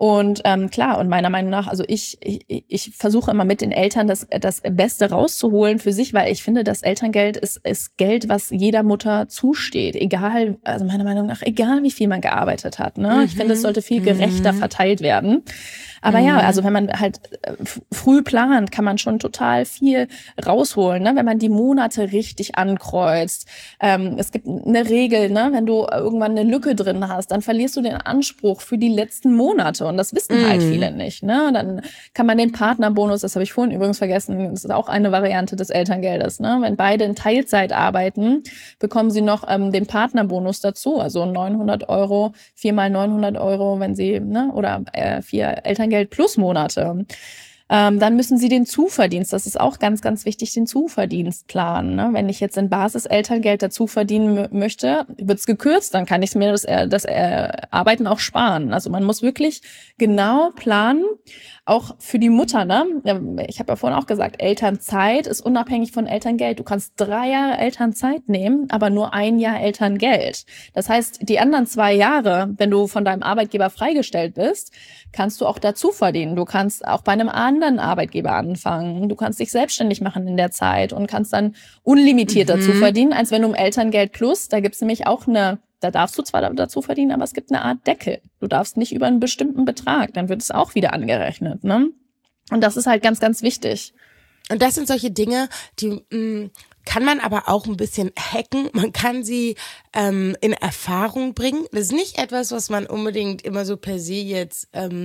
Und klar, und meiner Meinung nach, also ich versuche immer mit den Eltern das Beste rauszuholen für sich, weil ich finde, das Elterngeld ist Geld, was jeder Mutter zusteht, egal, also meiner Meinung nach, egal wie viel man gearbeitet hat. Ne? Ich finde, es sollte viel gerechter verteilt werden. Aber ja, also wenn man halt früh plant, kann man schon total viel rausholen, ne? Wenn man die Monate richtig ankreuzt. Es gibt eine Regel, ne? Wenn du irgendwann eine Lücke drin hast, dann verlierst du den Anspruch für die letzten Monate und das wissen halt viele nicht. Ne? Dann kann man den Partnerbonus, das habe ich vorhin übrigens vergessen, das ist auch eine Variante des Elterngeldes. Ne? Wenn beide in Teilzeit arbeiten, bekommen sie noch den Partnerbonus dazu, also 900 €, 4 mal 900 €, wenn sie, ne? Oder 4 Elterngeld plus Monate. Dann müssen sie den Zuverdienst, das ist auch ganz, ganz wichtig, den Zuverdienst planen. Ne? Wenn ich jetzt ein Basis-Elterngeld dazu verdienen möchte, wird's gekürzt, dann kann ich mir das Arbeiten auch sparen. Also man muss wirklich genau planen, auch für die Mutter. Ne? Ich habe ja vorhin auch gesagt, Elternzeit ist unabhängig von Elterngeld. Du kannst 3 Jahre Elternzeit nehmen, aber nur 1 Jahr Elterngeld. Das heißt, die anderen 2 Jahre, wenn du von deinem Arbeitgeber freigestellt bist, kannst du auch dazu verdienen. Du kannst auch bei einem anderen Arbeitgeber anfangen. Du kannst dich selbstständig machen in der Zeit und kannst dann unlimitiert dazu verdienen, als wenn du im Elterngeld plus, da gibt's nämlich auch da darfst du zwar dazu verdienen, aber es gibt eine Art Deckel. Du darfst nicht über einen bestimmten Betrag, dann wird es auch wieder angerechnet. Ne? Und das ist halt ganz, ganz wichtig. Und das sind solche Dinge, die kann man aber auch ein bisschen hacken. Man kann sie in Erfahrung bringen. Das ist nicht etwas, was man unbedingt immer so per se jetzt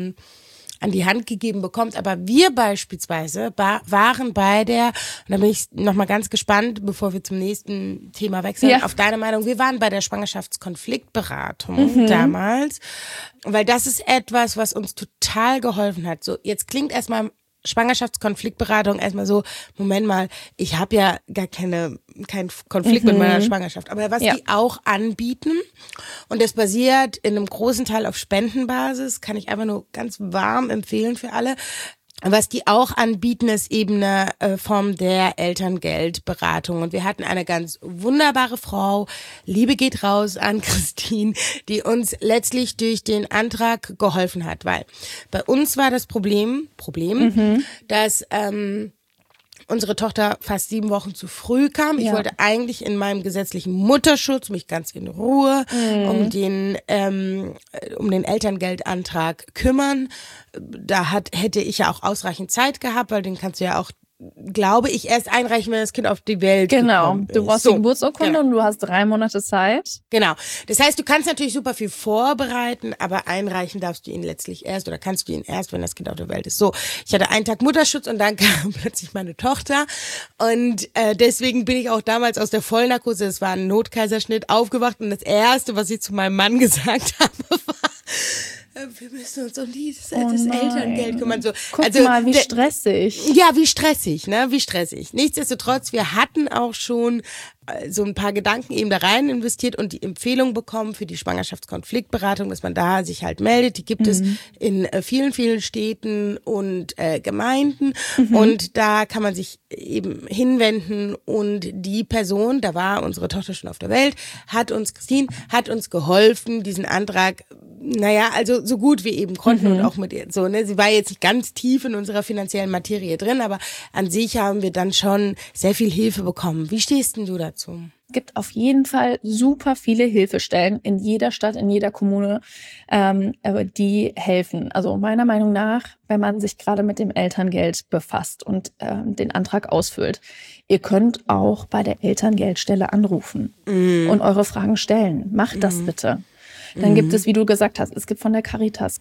an die Hand gegeben bekommt. Aber wir beispielsweise waren bei und da bin ich nochmal ganz gespannt, bevor wir zum nächsten Thema wechseln, auf deine Meinung. Wir waren bei der Schwangerschaftskonfliktberatung damals, weil das ist etwas, was uns total geholfen hat. So, jetzt klingt erstmal Schwangerschaftskonfliktberatung erstmal so, Moment mal, ich habe ja gar keinen Konflikt mit meiner Schwangerschaft. Aber was die auch anbieten, und das basiert in einem großen Teil auf Spendenbasis, kann ich einfach nur ganz warm empfehlen für alle. Was die auch anbieten, ist eben eine Form der Elterngeldberatung. Und wir hatten eine ganz wunderbare Frau, Liebe geht raus an Christine, die uns letztlich durch den Antrag geholfen hat. Weil bei uns war das Problem, dass unsere Tochter fast 7 Wochen zu früh kam. Ich wollte eigentlich in meinem gesetzlichen Mutterschutz mich ganz in Ruhe um den Elterngeldantrag kümmern. Da hätte ich ja auch ausreichend Zeit gehabt, weil den kannst du ja auch, glaube ich, erst einreichen, wenn das Kind auf die Welt gekommen ist. Du brauchst die Geburtsurkunde und du hast 3 Monate Zeit. Genau. Das heißt, du kannst natürlich super viel vorbereiten, aber einreichen darfst du ihn letztlich erst oder kannst du ihn erst, wenn das Kind auf der Welt ist. So, ich hatte einen Tag Mutterschutz und dann kam plötzlich meine Tochter und deswegen bin ich auch damals aus der Vollnarkose, das war ein Notkaiserschnitt, aufgewacht und das Erste, was ich zu meinem Mann gesagt habe, war, wir müssen uns um das Elterngeld kümmern. So, Guck mal, wie stressig. Ja, wie stressig, ne? Wie stressig. Nichtsdestotrotz, wir hatten auch schon so ein paar Gedanken eben da rein investiert und die Empfehlung bekommen für die Schwangerschaftskonfliktberatung, dass man da sich halt meldet. Die gibt es in vielen, vielenStädten und Gemeinden und da kann man sich eben hinwenden und die Person, da war unsere Tochter schon auf der Welt, Christine hat uns geholfen, diesen Antrag, also so gut wir eben konnten und auch mit ihr so, ne, sie war jetzt nicht ganz tief in unserer finanziellen Materie drin, aber an sich haben wir dann schon sehr viel Hilfe bekommen. Wie stehst denn du dazu? Es gibt auf jeden Fall super viele Hilfestellen in jeder Stadt, in jeder Kommune, die helfen. Also meiner Meinung nach, wenn man sich gerade mit dem Elterngeld befasst und den Antrag ausfüllt, ihr könnt auch bei der Elterngeldstelle anrufen und eure Fragen stellen. Macht das bitte. Dann gibt es, wie du gesagt hast, es gibt von der Caritas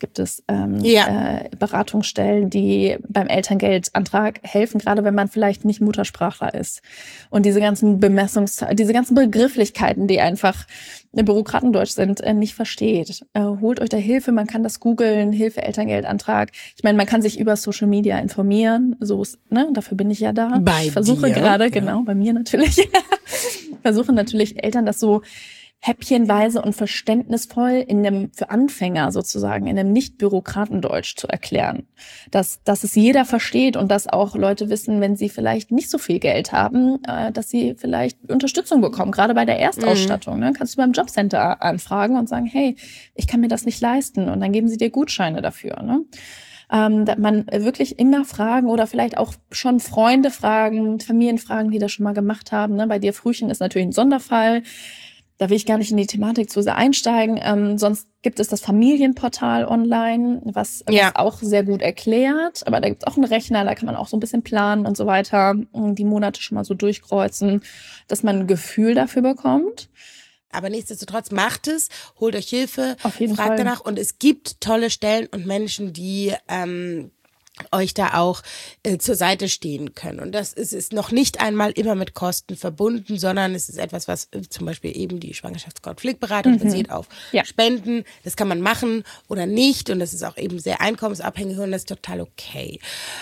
Beratungsstellen, die beim Elterngeldantrag helfen, gerade wenn man vielleicht nicht Muttersprachler ist. Und diese ganzen diese ganzen Begrifflichkeiten, die einfach Bürokratendeutsch sind, nicht versteht. Holt euch da Hilfe, man kann das googeln, Hilfe Elterngeldantrag. Ich meine, man kann sich über Social Media informieren, so dafür bin ich ja da. Ich versuche gerade, genau, bei mir natürlich, versuche natürlich Eltern das so häppchenweise und verständnisvoll für Anfänger sozusagen in einem Nicht-Bürokratendeutsch zu erklären. Dass es jeder versteht und dass auch Leute wissen, wenn sie vielleicht nicht so viel Geld haben, dass sie vielleicht Unterstützung bekommen, gerade bei der Erstausstattung. Ne? Kannst du beim Jobcenter anfragen und sagen, hey, ich kann mir das nicht leisten, und dann geben sie dir Gutscheine dafür. Ne? Dass man wirklich immer fragen oder vielleicht auch schon Freunde fragen, Familien fragen, die das schon mal gemacht haben. Ne? Bei dir Frühchen ist natürlich ein Sonderfall. Da will ich gar nicht in die Thematik zu sehr einsteigen. Sonst gibt es das Familienportal online, was auch sehr gut erklärt. Aber da gibt es auch einen Rechner, da kann man auch so ein bisschen planen und so weiter. Die Monate schon mal so durchkreuzen, dass man ein Gefühl dafür bekommt. Aber nichtsdestotrotz macht es, holt euch Hilfe, fragt danach. Und es gibt tolle Stellen und Menschen, die euch da auch zur Seite stehen können. Und das ist noch nicht einmal immer mit Kosten verbunden, sondern es ist etwas, was zum Beispiel eben die Schwangerschaftskonfliktberatung basiert auf Spenden. Das kann man machen oder nicht, und das ist auch eben sehr einkommensabhängig, und das ist total okay.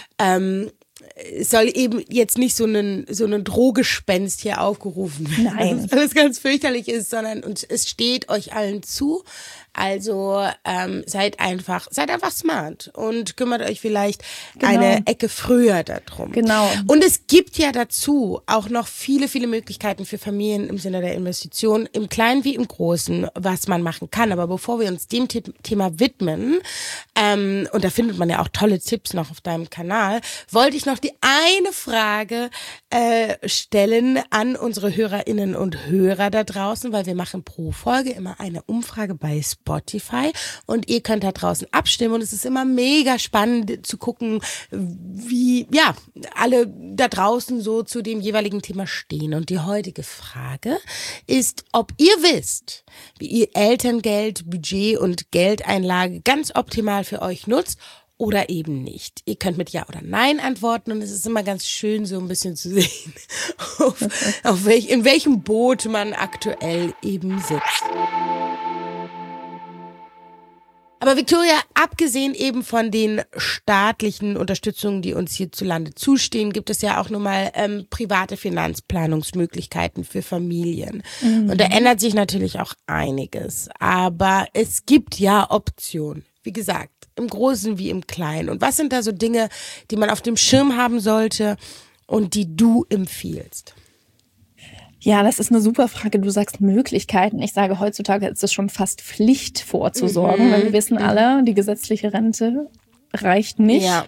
Es soll eben jetzt nicht so ein Drohgespenst hier aufgerufen werden, Nein. dass alles ganz fürchterlich ist, sondern es steht euch allen zu. Also seid einfach smart und kümmert euch vielleicht eine Ecke früher darum. Genau. Und es gibt ja dazu auch noch viele, viele Möglichkeiten für Familien im Sinne der Investition, im Kleinen wie im Großen, was man machen kann. Aber bevor wir uns dem Thema widmen, und da findet man ja auch tolle Tipps noch auf deinem Kanal, wollte ich noch die eine Frage stellen an unsere Hörerinnen und Hörer da draußen, weil wir machen pro Folge immer eine Umfrage bei Spotify und ihr könnt da draußen abstimmen, und es ist immer mega spannend zu gucken, wie alle da draußen so zu dem jeweiligen Thema stehen. Und die heutige Frage ist, ob ihr wisst, wie ihr Elterngeld, Budget und Geldeinlage ganz optimal für euch nutzt oder eben nicht. Ihr könnt mit Ja oder Nein antworten, und es ist immer ganz schön, so ein bisschen zu sehen, in welchem Boot man aktuell eben sitzt. Aber Victoria, abgesehen eben von den staatlichen Unterstützungen, die uns hierzulande zustehen, gibt es ja auch nochmal private Finanzplanungsmöglichkeiten für Familien. Und da ändert sich natürlich auch einiges. Aber es gibt ja Optionen. Wie gesagt, im Großen wie im Kleinen. Und was sind da so Dinge, die man auf dem Schirm haben sollte und die du empfiehlst? Ja, das ist eine super Frage. Du sagst Möglichkeiten. Ich sage, heutzutage ist es schon fast Pflicht vorzusorgen, weil wir wissen alle, die gesetzliche Rente reicht nicht. Ja.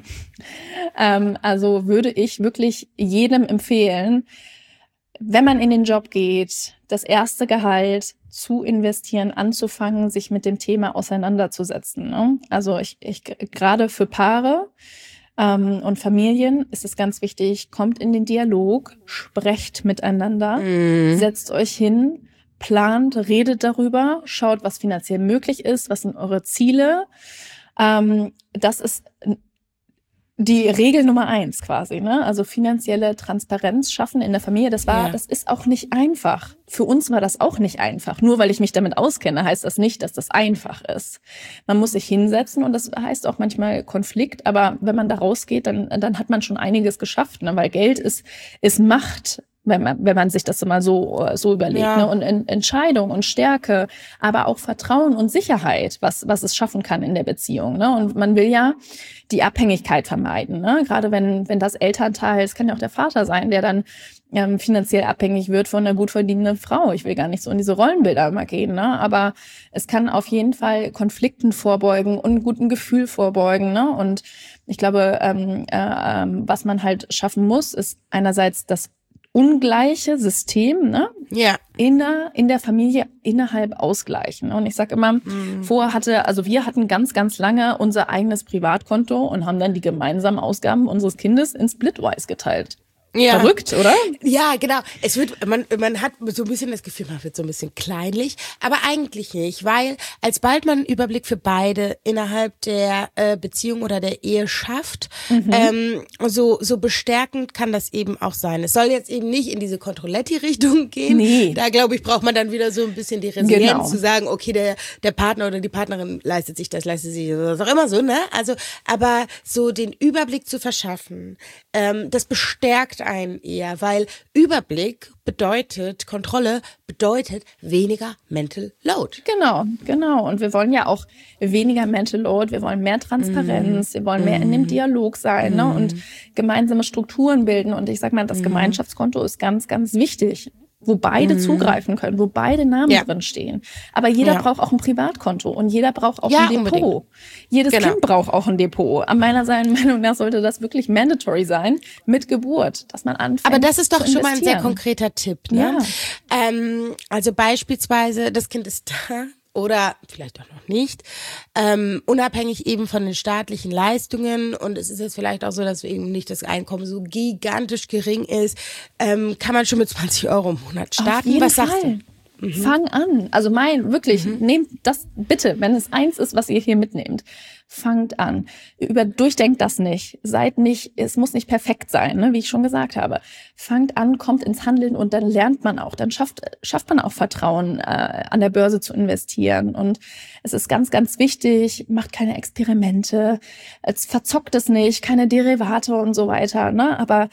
Also würde ich wirklich jedem empfehlen, wenn man in den Job geht, das erste Gehalt zu investieren, anzufangen, sich mit dem Thema auseinanderzusetzen. Ne? Also ich gerade für Paare und Familien ist es ganz wichtig, kommt in den Dialog, sprecht miteinander, setzt euch hin, plant, redet darüber, schaut, was finanziell möglich ist, was sind eure Ziele. Das ist die Regel Nummer 1 quasi, ne? Also finanzielle Transparenz schaffen in der Familie. Das ist auch nicht einfach. Für uns war das auch nicht einfach. Nur weil ich mich damit auskenne, heißt das nicht, dass das einfach ist. Man muss sich hinsetzen, und das heißt auch manchmal Konflikt. Aber wenn man da rausgeht, dann hat man schon einiges geschafft, ne? Weil Geld ist Macht. Wenn man sich das mal so überlegt, ne? Und Entscheidung und Stärke, aber auch Vertrauen und Sicherheit, was es schaffen kann in der Beziehung, ne? Und man will ja die Abhängigkeit vermeiden, ne? Gerade wenn das Elternteil, es kann ja auch der Vater sein, der dann finanziell abhängig wird von einer gut verdienenden Frau. Ich will gar nicht so in diese Rollenbilder mal gehen, ne? Aber es kann auf jeden Fall Konflikten vorbeugen und einem guten Gefühl vorbeugen, ne? Und ich glaube, was man halt schaffen muss, ist einerseits das ungleiche System, ne? Ja. In der Familie innerhalb ausgleichen. Und ich sag immer, wir hatten ganz, ganz lange unser eigenes Privatkonto und haben dann die gemeinsamen Ausgaben unseres Kindes in Splitwise geteilt. Ja. Verrückt, oder? Ja, genau. Man hat so ein bisschen das Gefühl, man wird so ein bisschen kleinlich, aber eigentlich nicht, weil alsbald man einen Überblick für beide innerhalb der Beziehung oder der Ehe schafft, so bestärkend kann das eben auch sein. Es soll jetzt eben nicht in diese Controletti-Richtung gehen. Nee. Da, glaube ich, braucht man dann wieder so ein bisschen die Resilienz zu sagen, okay, der Partner oder die Partnerin leistet sich das, was auch immer so, ne? Also, aber so den Überblick zu verschaffen, das bestärkt ein eher, weil Überblick bedeutet, Kontrolle bedeutet weniger Mental Load. Genau. Und wir wollen ja auch weniger Mental Load, wir wollen mehr Transparenz, wir wollen mehr in dem Dialog sein, ne? Und gemeinsame Strukturen bilden. Und ich sag mal, das Gemeinschaftskonto ist ganz, ganz wichtig, wo beide zugreifen können, wo beide Namen drin stehen. Aber jeder braucht auch ein Privatkonto und jeder braucht auch ein Depot. Unbedingt. Jedes Kind braucht auch ein Depot. An meiner Meinung nach sollte das wirklich mandatory sein mit Geburt, dass man anfängt. Aber das ist doch schon mal ein sehr konkreter Tipp, ne? Ja. Also beispielsweise, das Kind ist da. Oder vielleicht auch noch nicht, unabhängig eben von den staatlichen Leistungen. Und es ist jetzt vielleicht auch so, dass eben nicht das Einkommen so gigantisch gering ist, kann man schon mit 20 € im Monat starten. Was sagst du? Fang an. Also nehmt das bitte, wenn es eins ist, was ihr hier mitnehmt. Fangt an. Durchdenkt das nicht. Es muss nicht perfekt sein, ne, wie ich schon gesagt habe. Fangt an, kommt ins Handeln und dann lernt man auch. Dann schafft man auch Vertrauen, an der Börse zu investieren. Und es ist ganz, ganz wichtig, macht keine Experimente, verzockt es nicht, keine Derivate und so weiter, ne, aber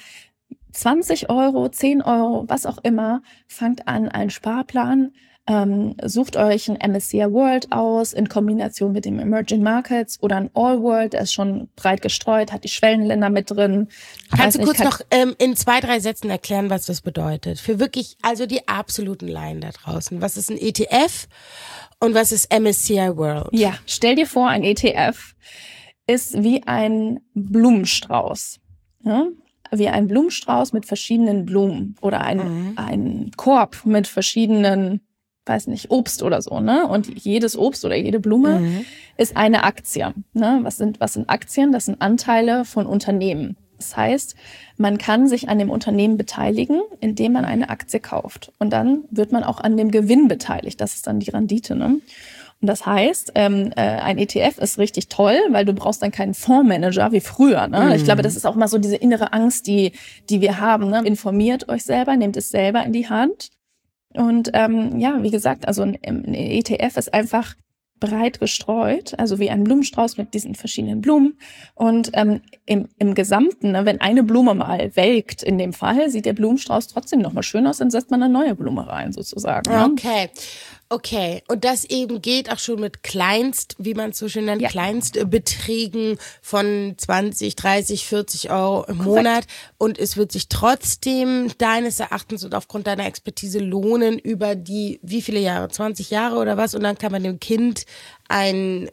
20 €, 10 €, was auch immer, fangt an, einen Sparplan, sucht euch ein MSCI World aus in Kombination mit dem Emerging Markets oder ein All World, der ist schon breit gestreut, hat die Schwellenländer mit drin. Kannst du kurz noch in 2, 3 Sätzen erklären, was das bedeutet? Für wirklich, also die absoluten Laien da draußen. Was ist ein ETF und was ist MSCI World? Ja, stell dir vor, ein ETF ist wie ein Blumenstrauß. Ja? Wie ein Blumenstrauß mit verschiedenen Blumen oder ein Korb mit verschiedenen, weiß nicht, Obst oder so, ne? Und jedes Obst oder jede Blume ist eine Aktie, ne? Was sind Aktien? Das sind Anteile von Unternehmen. Das heißt, man kann sich an dem Unternehmen beteiligen, indem man eine Aktie kauft. Und dann wird man auch an dem Gewinn beteiligt. Das ist dann die Rendite, ne? Und das heißt, ein ETF ist richtig toll, weil du brauchst dann keinen Fondsmanager wie früher. Ne? Ich glaube, das ist auch mal so diese innere Angst, die wir haben. Ne? Informiert euch selber, nehmt es selber in die Hand. Und wie gesagt, also ein ETF ist einfach breit gestreut, also wie ein Blumenstrauß mit diesen verschiedenen Blumen. Und im Gesamten, ne, wenn eine Blume mal welkt, in dem Fall, sieht der Blumenstrauß trotzdem noch mal schön aus, dann setzt man eine neue Blume rein, sozusagen. Ne? Okay. Und das eben geht auch schon mit wie man es so schön nennt, Kleinstbeträgen von 20, 30, 40 € im Monat. Und es wird sich trotzdem deines Erachtens und aufgrund deiner Expertise lohnen über wie viele Jahre? 20 Jahre oder was? Und dann kann man dem Kind ein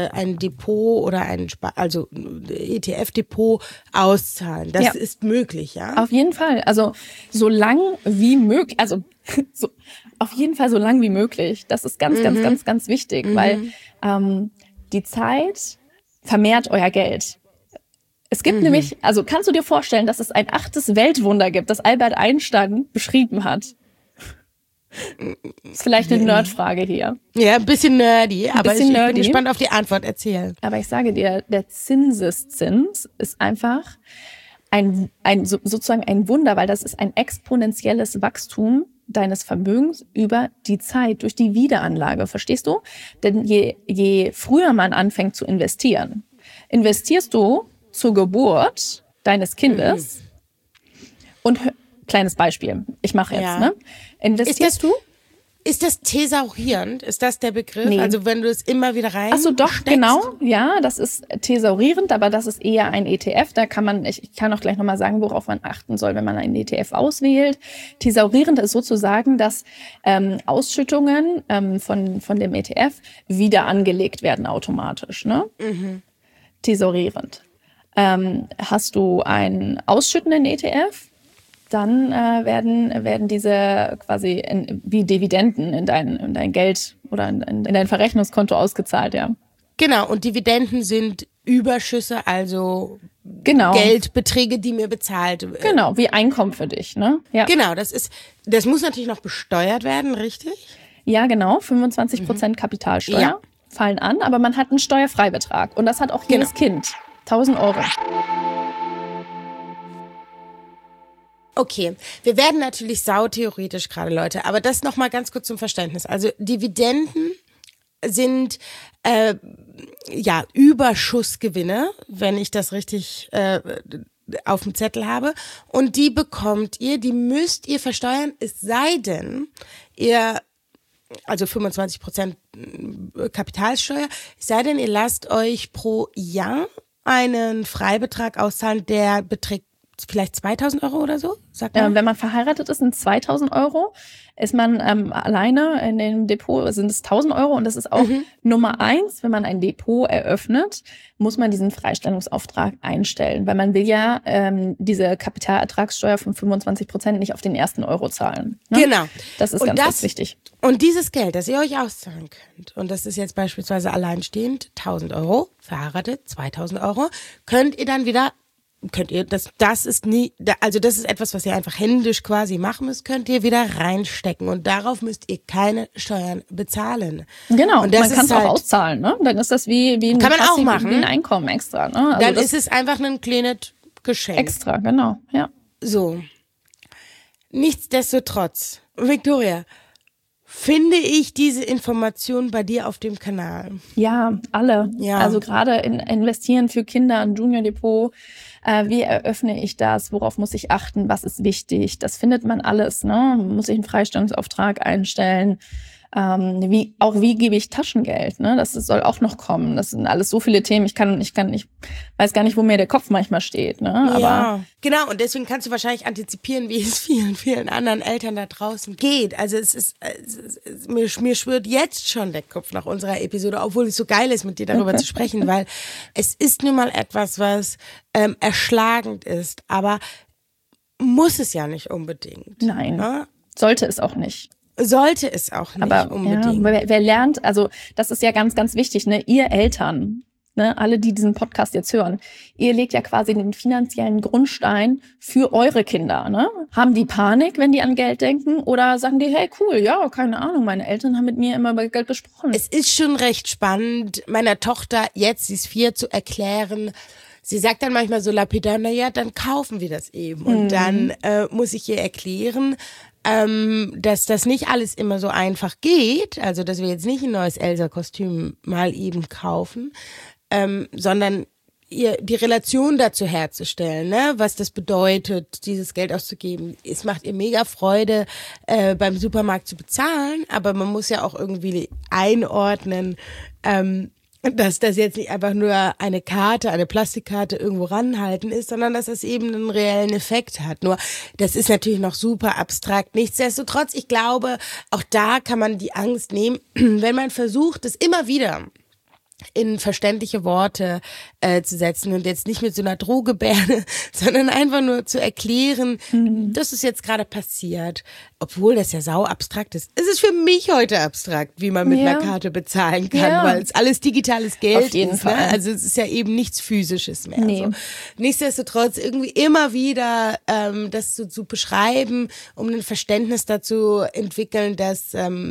Depot oder also ETF-Depot auszahlen. Das ist möglich, ja? Auf jeden Fall. Also so lang wie möglich, auf jeden Fall so lang wie möglich. Das ist ganz, ganz, ganz, ganz wichtig, weil die Zeit vermehrt euer Geld. Es gibt nämlich, also kannst du dir vorstellen, dass es ein 8. Weltwunder gibt, das Albert Einstein beschrieben hat? Das ist vielleicht eine Nerdfrage hier. Ja, ein bisschen nerdy, aber ich bin gespannt auf die Antwort. Erzähl. Aber ich sage dir, der Zinseszins ist einfach sozusagen ein Wunder, weil das ist ein exponentielles Wachstum deines Vermögens über die Zeit, durch die Wiederanlage, verstehst du? Denn je früher man anfängt zu investieren, investierst du zur Geburt deines Kindes und kleines Beispiel, ich mache jetzt, ne? Investierst du? Ist das thesaurierend? Ist das der Begriff? Nee. Also wenn du es immer wieder rein Ach so, doch, steckst? genau. Ja, das ist thesaurierend, aber das ist eher ein ETF. Da kann ich kann auch gleich nochmal sagen, worauf man achten soll, wenn man einen ETF auswählt. Thesaurierend ist sozusagen, dass Ausschüttungen von dem ETF wieder angelegt werden automatisch. Ne? Thesaurierend. Hast du einen ausschüttenden ETF? Dann werden diese quasi wie Dividenden in dein Geld oder in dein Verrechnungskonto ausgezahlt, ja. Genau, und Dividenden sind Überschüsse, also Geldbeträge, die mir bezahlt werden. Genau, wie Einkommen für dich, ne? Ja. Genau, das muss natürlich noch besteuert werden, richtig? Ja, genau, 25% Kapitalsteuer fallen an, aber man hat einen Steuerfreibetrag und das hat auch jedes Kind, 1.000 €. Okay, wir werden natürlich sautheoretisch gerade, Leute, aber das nochmal ganz kurz zum Verständnis. Also Dividenden sind Überschussgewinne, wenn ich das richtig auf dem Zettel habe. Und die die müsst ihr versteuern, es sei denn, also 25% Kapitalsteuer, es sei denn, ihr lasst euch pro Jahr einen Freibetrag auszahlen, der beträgt vielleicht 2.000 € oder so, sagt man? Wenn man verheiratet ist, sind 2.000 €. Ist man alleine in dem Depot, sind es 1.000 €. Und das ist auch Nummer 1, wenn man ein Depot eröffnet, muss man diesen Freistellungsauftrag einstellen. Weil man will ja diese Kapitalertragssteuer von 25% nicht auf den ersten Euro zahlen. Ne? Genau. Das ist ganz wichtig. Und dieses Geld, das ihr euch auszahlen könnt, und das ist jetzt beispielsweise alleinstehend 1.000 €, verheiratet 2.000 €, könnt ihr dann wieder das ist etwas, was ihr einfach händisch quasi machen müsst, könnt ihr wieder reinstecken und darauf müsst ihr keine Steuern bezahlen. Genau, und das man kann es auch auszahlen, ne? Dann ist das wie ein kann man auch machen. Wie ein Einkommen extra, ne? Also dann ist es einfach ein kleines Geschenk. Extra, genau, ja. So. Nichtsdestotrotz, Victoria, finde ich diese Information bei dir auf dem Kanal? Ja, alle. Ja. Also gerade investieren für Kinder, ein Junior Depot. Wie eröffne ich das? Worauf muss ich achten? Was ist wichtig? Das findet man alles, ne? Muss ich einen Freistellungsauftrag einstellen? Wie gebe ich Taschengeld, ne? Das soll auch noch kommen. Das sind alles so viele Themen. Ich weiß gar nicht, wo mir der Kopf manchmal steht, ne? Aber ja, genau. Und deswegen kannst du wahrscheinlich antizipieren, wie es vielen, vielen anderen Eltern da draußen geht. Also mir schwirrt jetzt schon der Kopf nach unserer Episode, obwohl es so geil ist, mit dir darüber zu sprechen, weil es ist nun mal etwas, was erschlagend ist, aber muss es ja nicht unbedingt. Nein, ne? Sollte es auch nicht. Sollte es auch nicht unbedingt. Ja, wer lernt, also das ist ja ganz, ganz wichtig, ne? Ihr Eltern, ne, alle, die diesen Podcast jetzt hören, ihr legt ja quasi den finanziellen Grundstein für eure Kinder, ne? Haben die Panik, wenn die an Geld denken, oder sagen die, hey, cool, ja, keine Ahnung, meine Eltern haben mit mir immer über Geld gesprochen. Es ist schon recht spannend, meiner Tochter, sie ist 4, zu erklären. Sie sagt dann manchmal so lapidar, na ja, dann kaufen wir das eben. Und dann muss ich ihr erklären, dass das nicht alles immer so einfach geht, also dass wir jetzt nicht ein neues Elsa-Kostüm mal eben kaufen, sondern ihr die Relation dazu herzustellen, ne, was das bedeutet, dieses Geld auszugeben. Es macht ihr mega Freude, beim Supermarkt zu bezahlen, aber man muss ja auch irgendwie einordnen, dass das jetzt nicht einfach nur eine Plastikkarte irgendwo ranhalten ist, sondern dass das eben einen reellen Effekt hat. Nur, das ist natürlich noch super abstrakt. Nichtsdestotrotz, ich glaube, auch da kann man die Angst nehmen, wenn man versucht, es immer wieder in verständliche Worte zu setzen und jetzt nicht mit so einer Drohgebärde, sondern einfach nur zu erklären, dass es jetzt gerade passiert, obwohl das ja sau abstrakt ist. Es ist für mich heute abstrakt, wie man mit einer Karte bezahlen kann, weil es alles digitales Geld auf jeden ist. Fall. Ne? Also es ist ja eben nichts Physisches mehr. Nee. So. Nichtsdestotrotz irgendwie immer wieder das zu beschreiben, um ein Verständnis dazu entwickeln, dass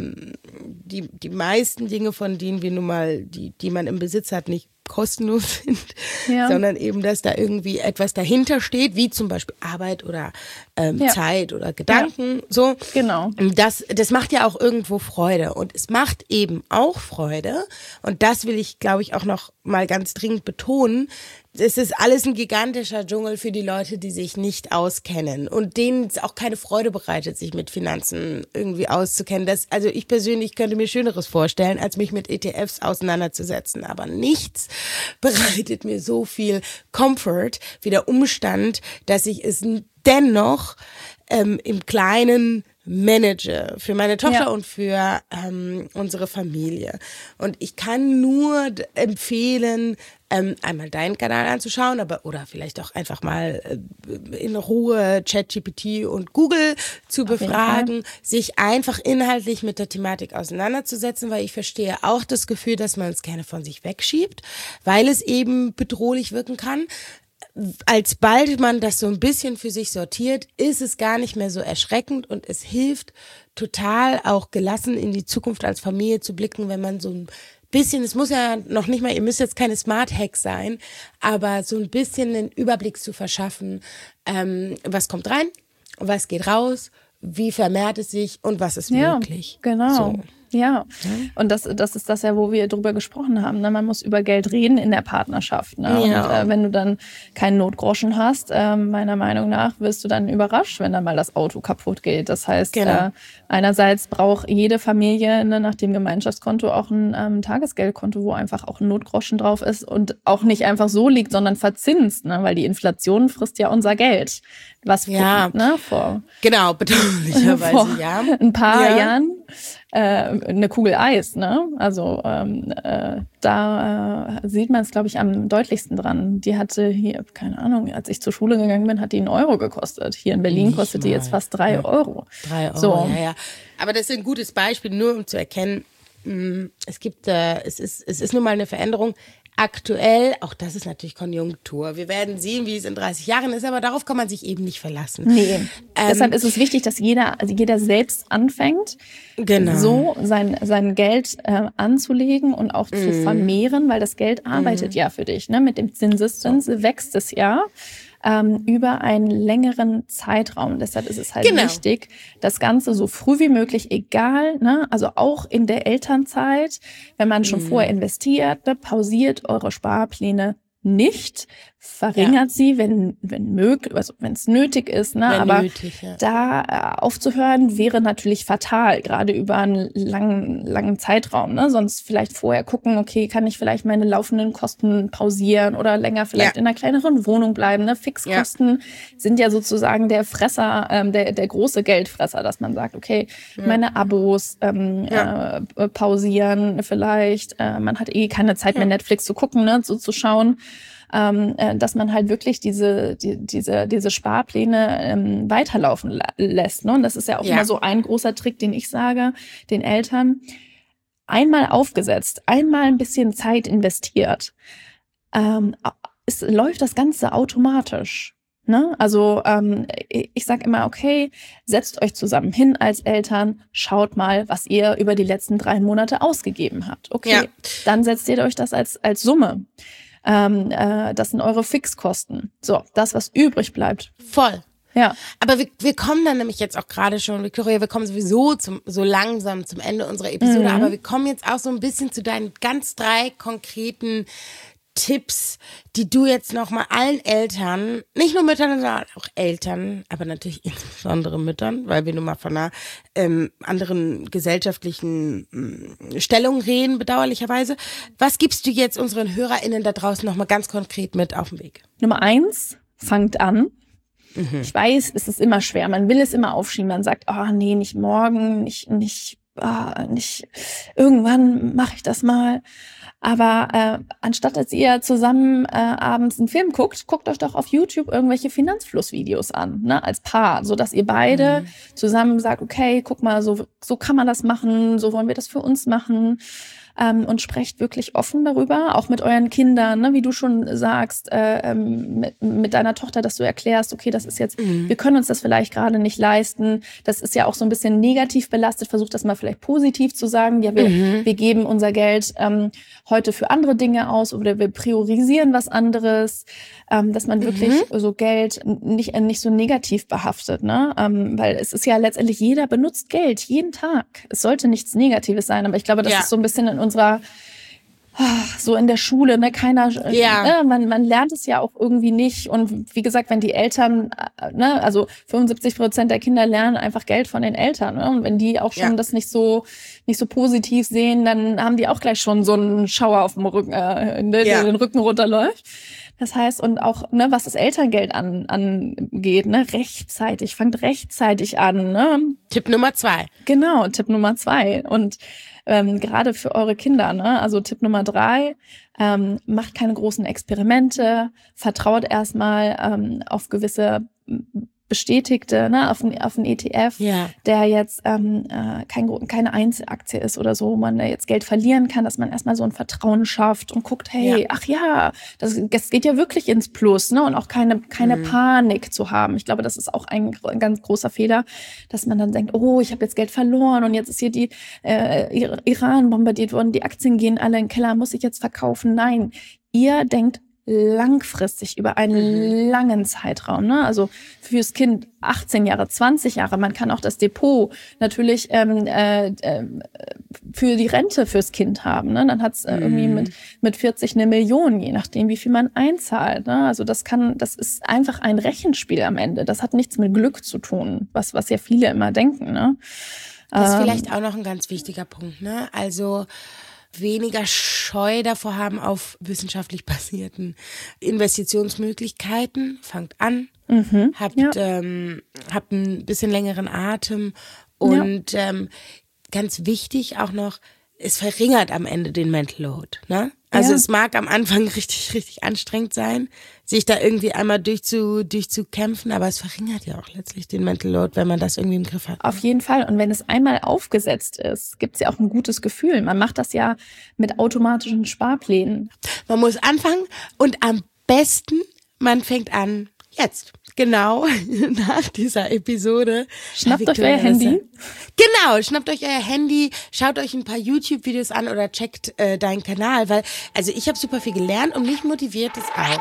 die meisten Dinge, von denen wir nun mal, die man im Besitz hat, nicht kostenlos sind, sondern eben, dass da irgendwie etwas dahinter steht, wie zum Beispiel Arbeit oder Zeit oder Gedanken, so. Genau. Das macht ja auch irgendwo Freude und es macht eben auch Freude und das will ich, glaube ich, auch noch mal ganz dringend betonen. Es ist alles ein gigantischer Dschungel für die Leute, die sich nicht auskennen und denen es auch keine Freude bereitet, sich mit Finanzen irgendwie auszukennen. Also ich persönlich könnte mir Schöneres vorstellen, als mich mit ETFs auseinanderzusetzen. Aber nichts bereitet mir so viel Comfort wie der Umstand, dass ich es dennoch im Kleinen manage für meine Tochter und für unsere Familie. Und ich kann nur empfehlen, einmal deinen Kanal anzuschauen, oder vielleicht auch einfach mal in Ruhe ChatGPT und Google zu befragen, sich einfach inhaltlich mit der Thematik auseinanderzusetzen, weil ich verstehe auch das Gefühl, dass man es gerne von sich wegschiebt, weil es eben bedrohlich wirken kann. Alsbald man das so ein bisschen für sich sortiert, ist es gar nicht mehr so erschreckend und es hilft total auch gelassen in die Zukunft als Familie zu blicken, wenn man so ein bisschen, es muss ja noch nicht mal, ihr müsst jetzt keine Smart Hacks sein, aber so ein bisschen den Überblick zu verschaffen, was kommt rein, was geht raus, wie vermehrt es sich und was ist möglich. Genau. So. Ja, und das ist das ja, wo wir drüber gesprochen haben. Ne? Man muss über Geld reden in der Partnerschaft. Ne? Ja. Und wenn du dann keinen Notgroschen hast, meiner Meinung nach, wirst du dann überrascht, wenn dann mal das Auto kaputt geht. Das heißt, einerseits braucht jede Familie nach dem Gemeinschaftskonto auch ein Tagesgeldkonto, wo einfach auch ein Notgroschen drauf ist und auch nicht einfach so liegt, sondern verzinst, ne? Weil die Inflation frisst ja unser Geld. Was vor genau, bedauerlicherweise, ja. ein paar Jahren eine Kugel Eis, ne? Also da sieht man es, glaube ich, am deutlichsten dran. Die hatte hier, keine Ahnung, als ich zur Schule gegangen bin, hat die 1 Euro gekostet. Hier in Berlin kostet die jetzt fast 3 Euro. 3 Euro, so. Ja. Aber das ist ein gutes Beispiel, nur um zu erkennen, es ist nun mal eine Veränderung. Aktuell, auch das ist natürlich Konjunktur. Wir werden sehen, wie es in 30 Jahren ist, aber darauf kann man sich eben nicht verlassen. Nee. Deshalb ist es wichtig, dass jeder selbst anfängt, so sein Geld anzulegen und auch zu vermehren, weil das Geld arbeitet ja für dich. Ne? Mit dem Zinseszins wächst es ja über einen längeren Zeitraum. Deshalb ist es halt wichtig, das Ganze so früh wie möglich, egal, ne, also auch in der Elternzeit, wenn man schon vorher investiert, ne, pausiert eure Sparpläne nicht, verringert sie, wenn möglich, also wenn es nötig ist, ne, aber da aufzuhören wäre natürlich fatal, gerade über einen langen Zeitraum, ne, sonst vielleicht vorher gucken, okay, kann ich vielleicht meine laufenden Kosten pausieren oder länger vielleicht in einer kleineren Wohnung bleiben, ne, Fixkosten sind ja sozusagen der Fresser, der große Geldfresser, dass man sagt, okay, meine Abos pausieren vielleicht, man hat keine Zeit mehr Netflix zu gucken, ne, so zu schauen, dass man halt wirklich diese Sparpläne weiterlaufen lässt. Ne? Und das ist ja auch immer so ein großer Trick, den ich sage, den Eltern. Einmal aufgesetzt, einmal ein bisschen Zeit investiert, läuft das Ganze automatisch. Ne? Also ich sage immer, okay, setzt euch zusammen hin als Eltern, schaut mal, was ihr über die letzten 3 Monate ausgegeben habt. Okay, dann setzt ihr euch das als Summe. Das sind eure Fixkosten. So, das, was übrig bleibt. Voll. Ja. Aber wir kommen dann nämlich jetzt auch gerade schon, Victoria, wir kommen sowieso so langsam zum Ende unserer Episode, aber wir kommen jetzt auch so ein bisschen zu deinen ganz 3 konkreten Tipps, die du jetzt nochmal allen Eltern, nicht nur Müttern, sondern auch Eltern, aber natürlich insbesondere Müttern, weil wir nun mal von einer anderen gesellschaftlichen Stellung reden, bedauerlicherweise. Was gibst du jetzt unseren HörerInnen da draußen nochmal ganz konkret mit auf den Weg? Nummer 1, fangt an. Ich weiß, es ist immer schwer, man will es immer aufschieben, man sagt, oh nee, nicht morgen, nicht irgendwann mache ich das mal. Aber anstatt dass ihr zusammen abends einen Film guckt euch doch auf YouTube irgendwelche Finanzflussvideos an, ne, als Paar, so dass ihr beide zusammen sagt, okay, guck mal, so kann man das machen, so wollen wir das für uns machen. Und sprecht wirklich offen darüber, auch mit euren Kindern, ne, wie du schon sagst, mit deiner Tochter, dass du erklärst, okay, das ist jetzt, wir können uns das vielleicht gerade nicht leisten, das ist ja auch so ein bisschen negativ belastet, versucht das mal vielleicht positiv zu sagen, ja, wir geben unser Geld heute für andere Dinge aus oder wir priorisieren was anderes, dass man wirklich so Geld nicht so negativ behaftet, ne, weil es ist ja letztendlich, jeder benutzt Geld, jeden Tag. Es sollte nichts Negatives sein, aber ich glaube, das ist so ein bisschen in unserer, so in der Schule, ne, keiner, man lernt es ja auch irgendwie nicht und wie gesagt, wenn die Eltern, ne, also 75% der Kinder lernen einfach Geld von den Eltern, ne, und wenn die auch schon das nicht so positiv sehen, dann haben die auch gleich schon so einen Schauer auf dem Rücken, der den Rücken runterläuft. Das heißt, und auch, ne, was das Elterngeld angeht, ne, fangt rechtzeitig an, ne. Tipp Nummer 2. Genau, Tipp Nummer 2. Und gerade für eure Kinder, ne, also Tipp Nummer 3, macht keine großen Experimente, vertraut erstmal auf gewisse bestätigte, ne, auf einen ETF, der jetzt keine Einzelaktie ist oder so, man da jetzt Geld verlieren kann, dass man erstmal so ein Vertrauen schafft und guckt, hey, ach ja, das geht ja wirklich ins Plus, ne, und auch keine Panik zu haben. Ich glaube, das ist auch ein ganz großer Fehler, dass man dann denkt, oh, ich habe jetzt Geld verloren und jetzt ist hier die Iran bombardiert worden, die Aktien gehen alle in den Keller, muss ich jetzt verkaufen? Nein, ihr denkt langfristig, über einen langen Zeitraum. Ne? Also fürs Kind 18 Jahre, 20 Jahre. Man kann auch das Depot natürlich für die Rente fürs Kind haben. Ne? Dann hat es irgendwie mit 40 1 Million, je nachdem, wie viel man einzahlt. Ne? Also das ist einfach ein Rechenspiel am Ende. Das hat nichts mit Glück zu tun, was ja viele immer denken. Ne? Das ist vielleicht auch noch ein ganz wichtiger Punkt. Ne? Also weniger Scheu davor haben auf wissenschaftlich basierten Investitionsmöglichkeiten. Fangt an, habt ein bisschen längeren Atem und ganz wichtig auch noch, es verringert am Ende den Mental Load. Ne? Also es mag am Anfang richtig, richtig anstrengend sein, sich da irgendwie einmal durchzukämpfen, aber es verringert ja auch letztlich den Mental Load, wenn man das irgendwie im Griff hat. Auf jeden Fall. Und wenn es einmal aufgesetzt ist, gibt es ja auch ein gutes Gefühl. Man macht das ja mit automatischen Sparplänen. Man muss anfangen und am besten, man fängt an jetzt. Genau, nach dieser Episode. Schnappt euch euer Handy. Genau, schnappt euch euer Handy, schaut euch ein paar YouTube-Videos an oder checkt deinen Kanal, weil, also ich habe super viel gelernt und mich motiviert es auch.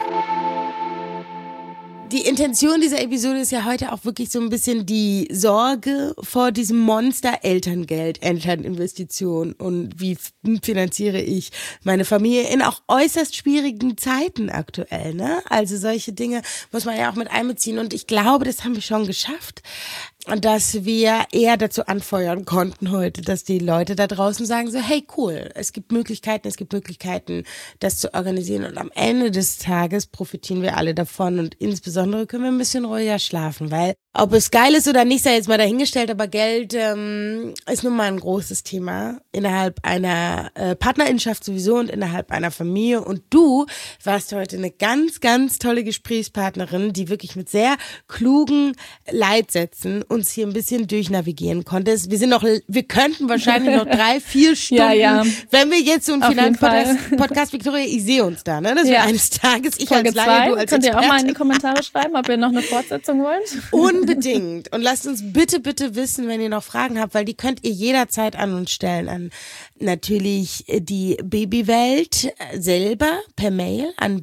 Die Intention dieser Episode ist ja heute auch wirklich so ein bisschen die Sorge vor diesem Monster Elterngeld, Elterninvestition und wie finanziere ich meine Familie in auch äußerst schwierigen Zeiten aktuell, ne? Also solche Dinge muss man ja auch mit einbeziehen und ich glaube, das haben wir schon geschafft, dass wir eher dazu anfeuern konnten heute, dass die Leute da draußen sagen so, hey cool, es gibt Möglichkeiten, das zu organisieren und am Ende des Tages profitieren wir alle davon und insbesondere können wir ein bisschen ruhiger schlafen, weil ob es geil ist oder nicht, sei jetzt mal dahingestellt, aber Geld ist nun mal ein großes Thema innerhalb einer Partnerinschaft sowieso und innerhalb einer Familie und du warst heute eine ganz, ganz tolle Gesprächspartnerin, die wirklich mit sehr klugen Leitsätzen uns hier ein bisschen durchnavigieren konntest. Wir könnten wahrscheinlich noch 3-4 Stunden, wenn wir jetzt so einen Finanzpodcast, Victoria, ich sehe uns da, ne? Dass wir eines Tages, ich Folge als Laie, du als könnt Experte. ihr auch mal in die Kommentare schreiben, ob ihr noch eine Fortsetzung wollt. Unbedingt. Und lasst uns bitte, bitte wissen, wenn ihr noch Fragen habt, weil die könnt ihr jederzeit an uns stellen. An natürlich die Babywelt selber per Mail an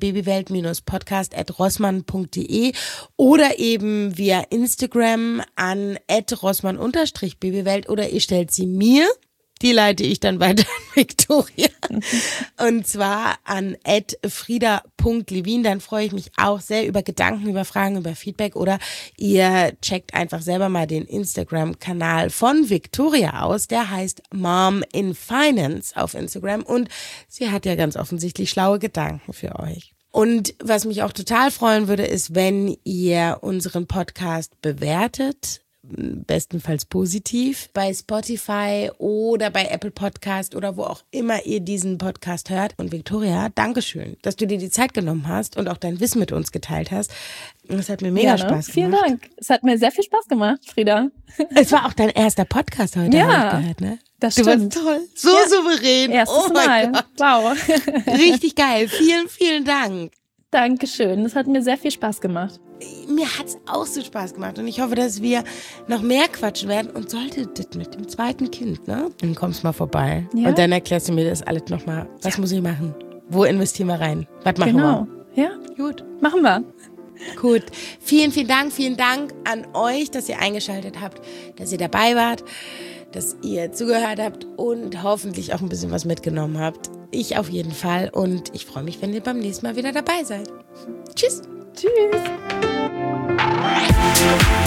babywelt-podcast@rossmann.de oder eben via Instagram an @rossmann_babywelt oder ihr stellt sie mir. Die leite ich dann weiter an Victoria. Und zwar an @frieda.levin. Dann freue ich mich auch sehr über Gedanken, über Fragen, über Feedback. Oder ihr checkt einfach selber mal den Instagram-Kanal von Victoria aus. Der heißt Mom in Finance auf Instagram. Und sie hat ja ganz offensichtlich schlaue Gedanken für euch. Und was mich auch total freuen würde, ist, wenn ihr unseren Podcast bewertet. Bestenfalls positiv bei Spotify oder bei Apple Podcast oder wo auch immer ihr diesen Podcast hört. Und Victoria, Dankeschön, dass du dir die Zeit genommen hast und auch dein Wissen mit uns geteilt hast. Das hat mir mega Spaß gemacht. Vielen Dank. Es hat mir sehr viel Spaß gemacht, Frieda. Es war auch dein erster Podcast heute, habe ich gehört, ne? Das stimmt. Du warst toll. So souverän. Erstes Mal. Gott. Wow. Richtig geil. Vielen, vielen Dank. Dankeschön. Das hat mir sehr viel Spaß gemacht. Mir hat's auch so Spaß gemacht und ich hoffe, dass wir noch mehr quatschen werden und sollte das mit dem zweiten Kind, ne? Dann kommst mal vorbei und dann erklärst du mir das alles nochmal. Was muss ich machen? Wo investieren wir rein? Was machen wir? Ja, gut. Machen wir. Gut. Vielen, vielen Dank. Vielen Dank an euch, dass ihr eingeschaltet habt, dass ihr dabei wart, dass ihr zugehört habt und hoffentlich auch ein bisschen was mitgenommen habt. Ich auf jeden Fall und ich freue mich, wenn ihr beim nächsten Mal wieder dabei seid. Tschüss. Tschüss.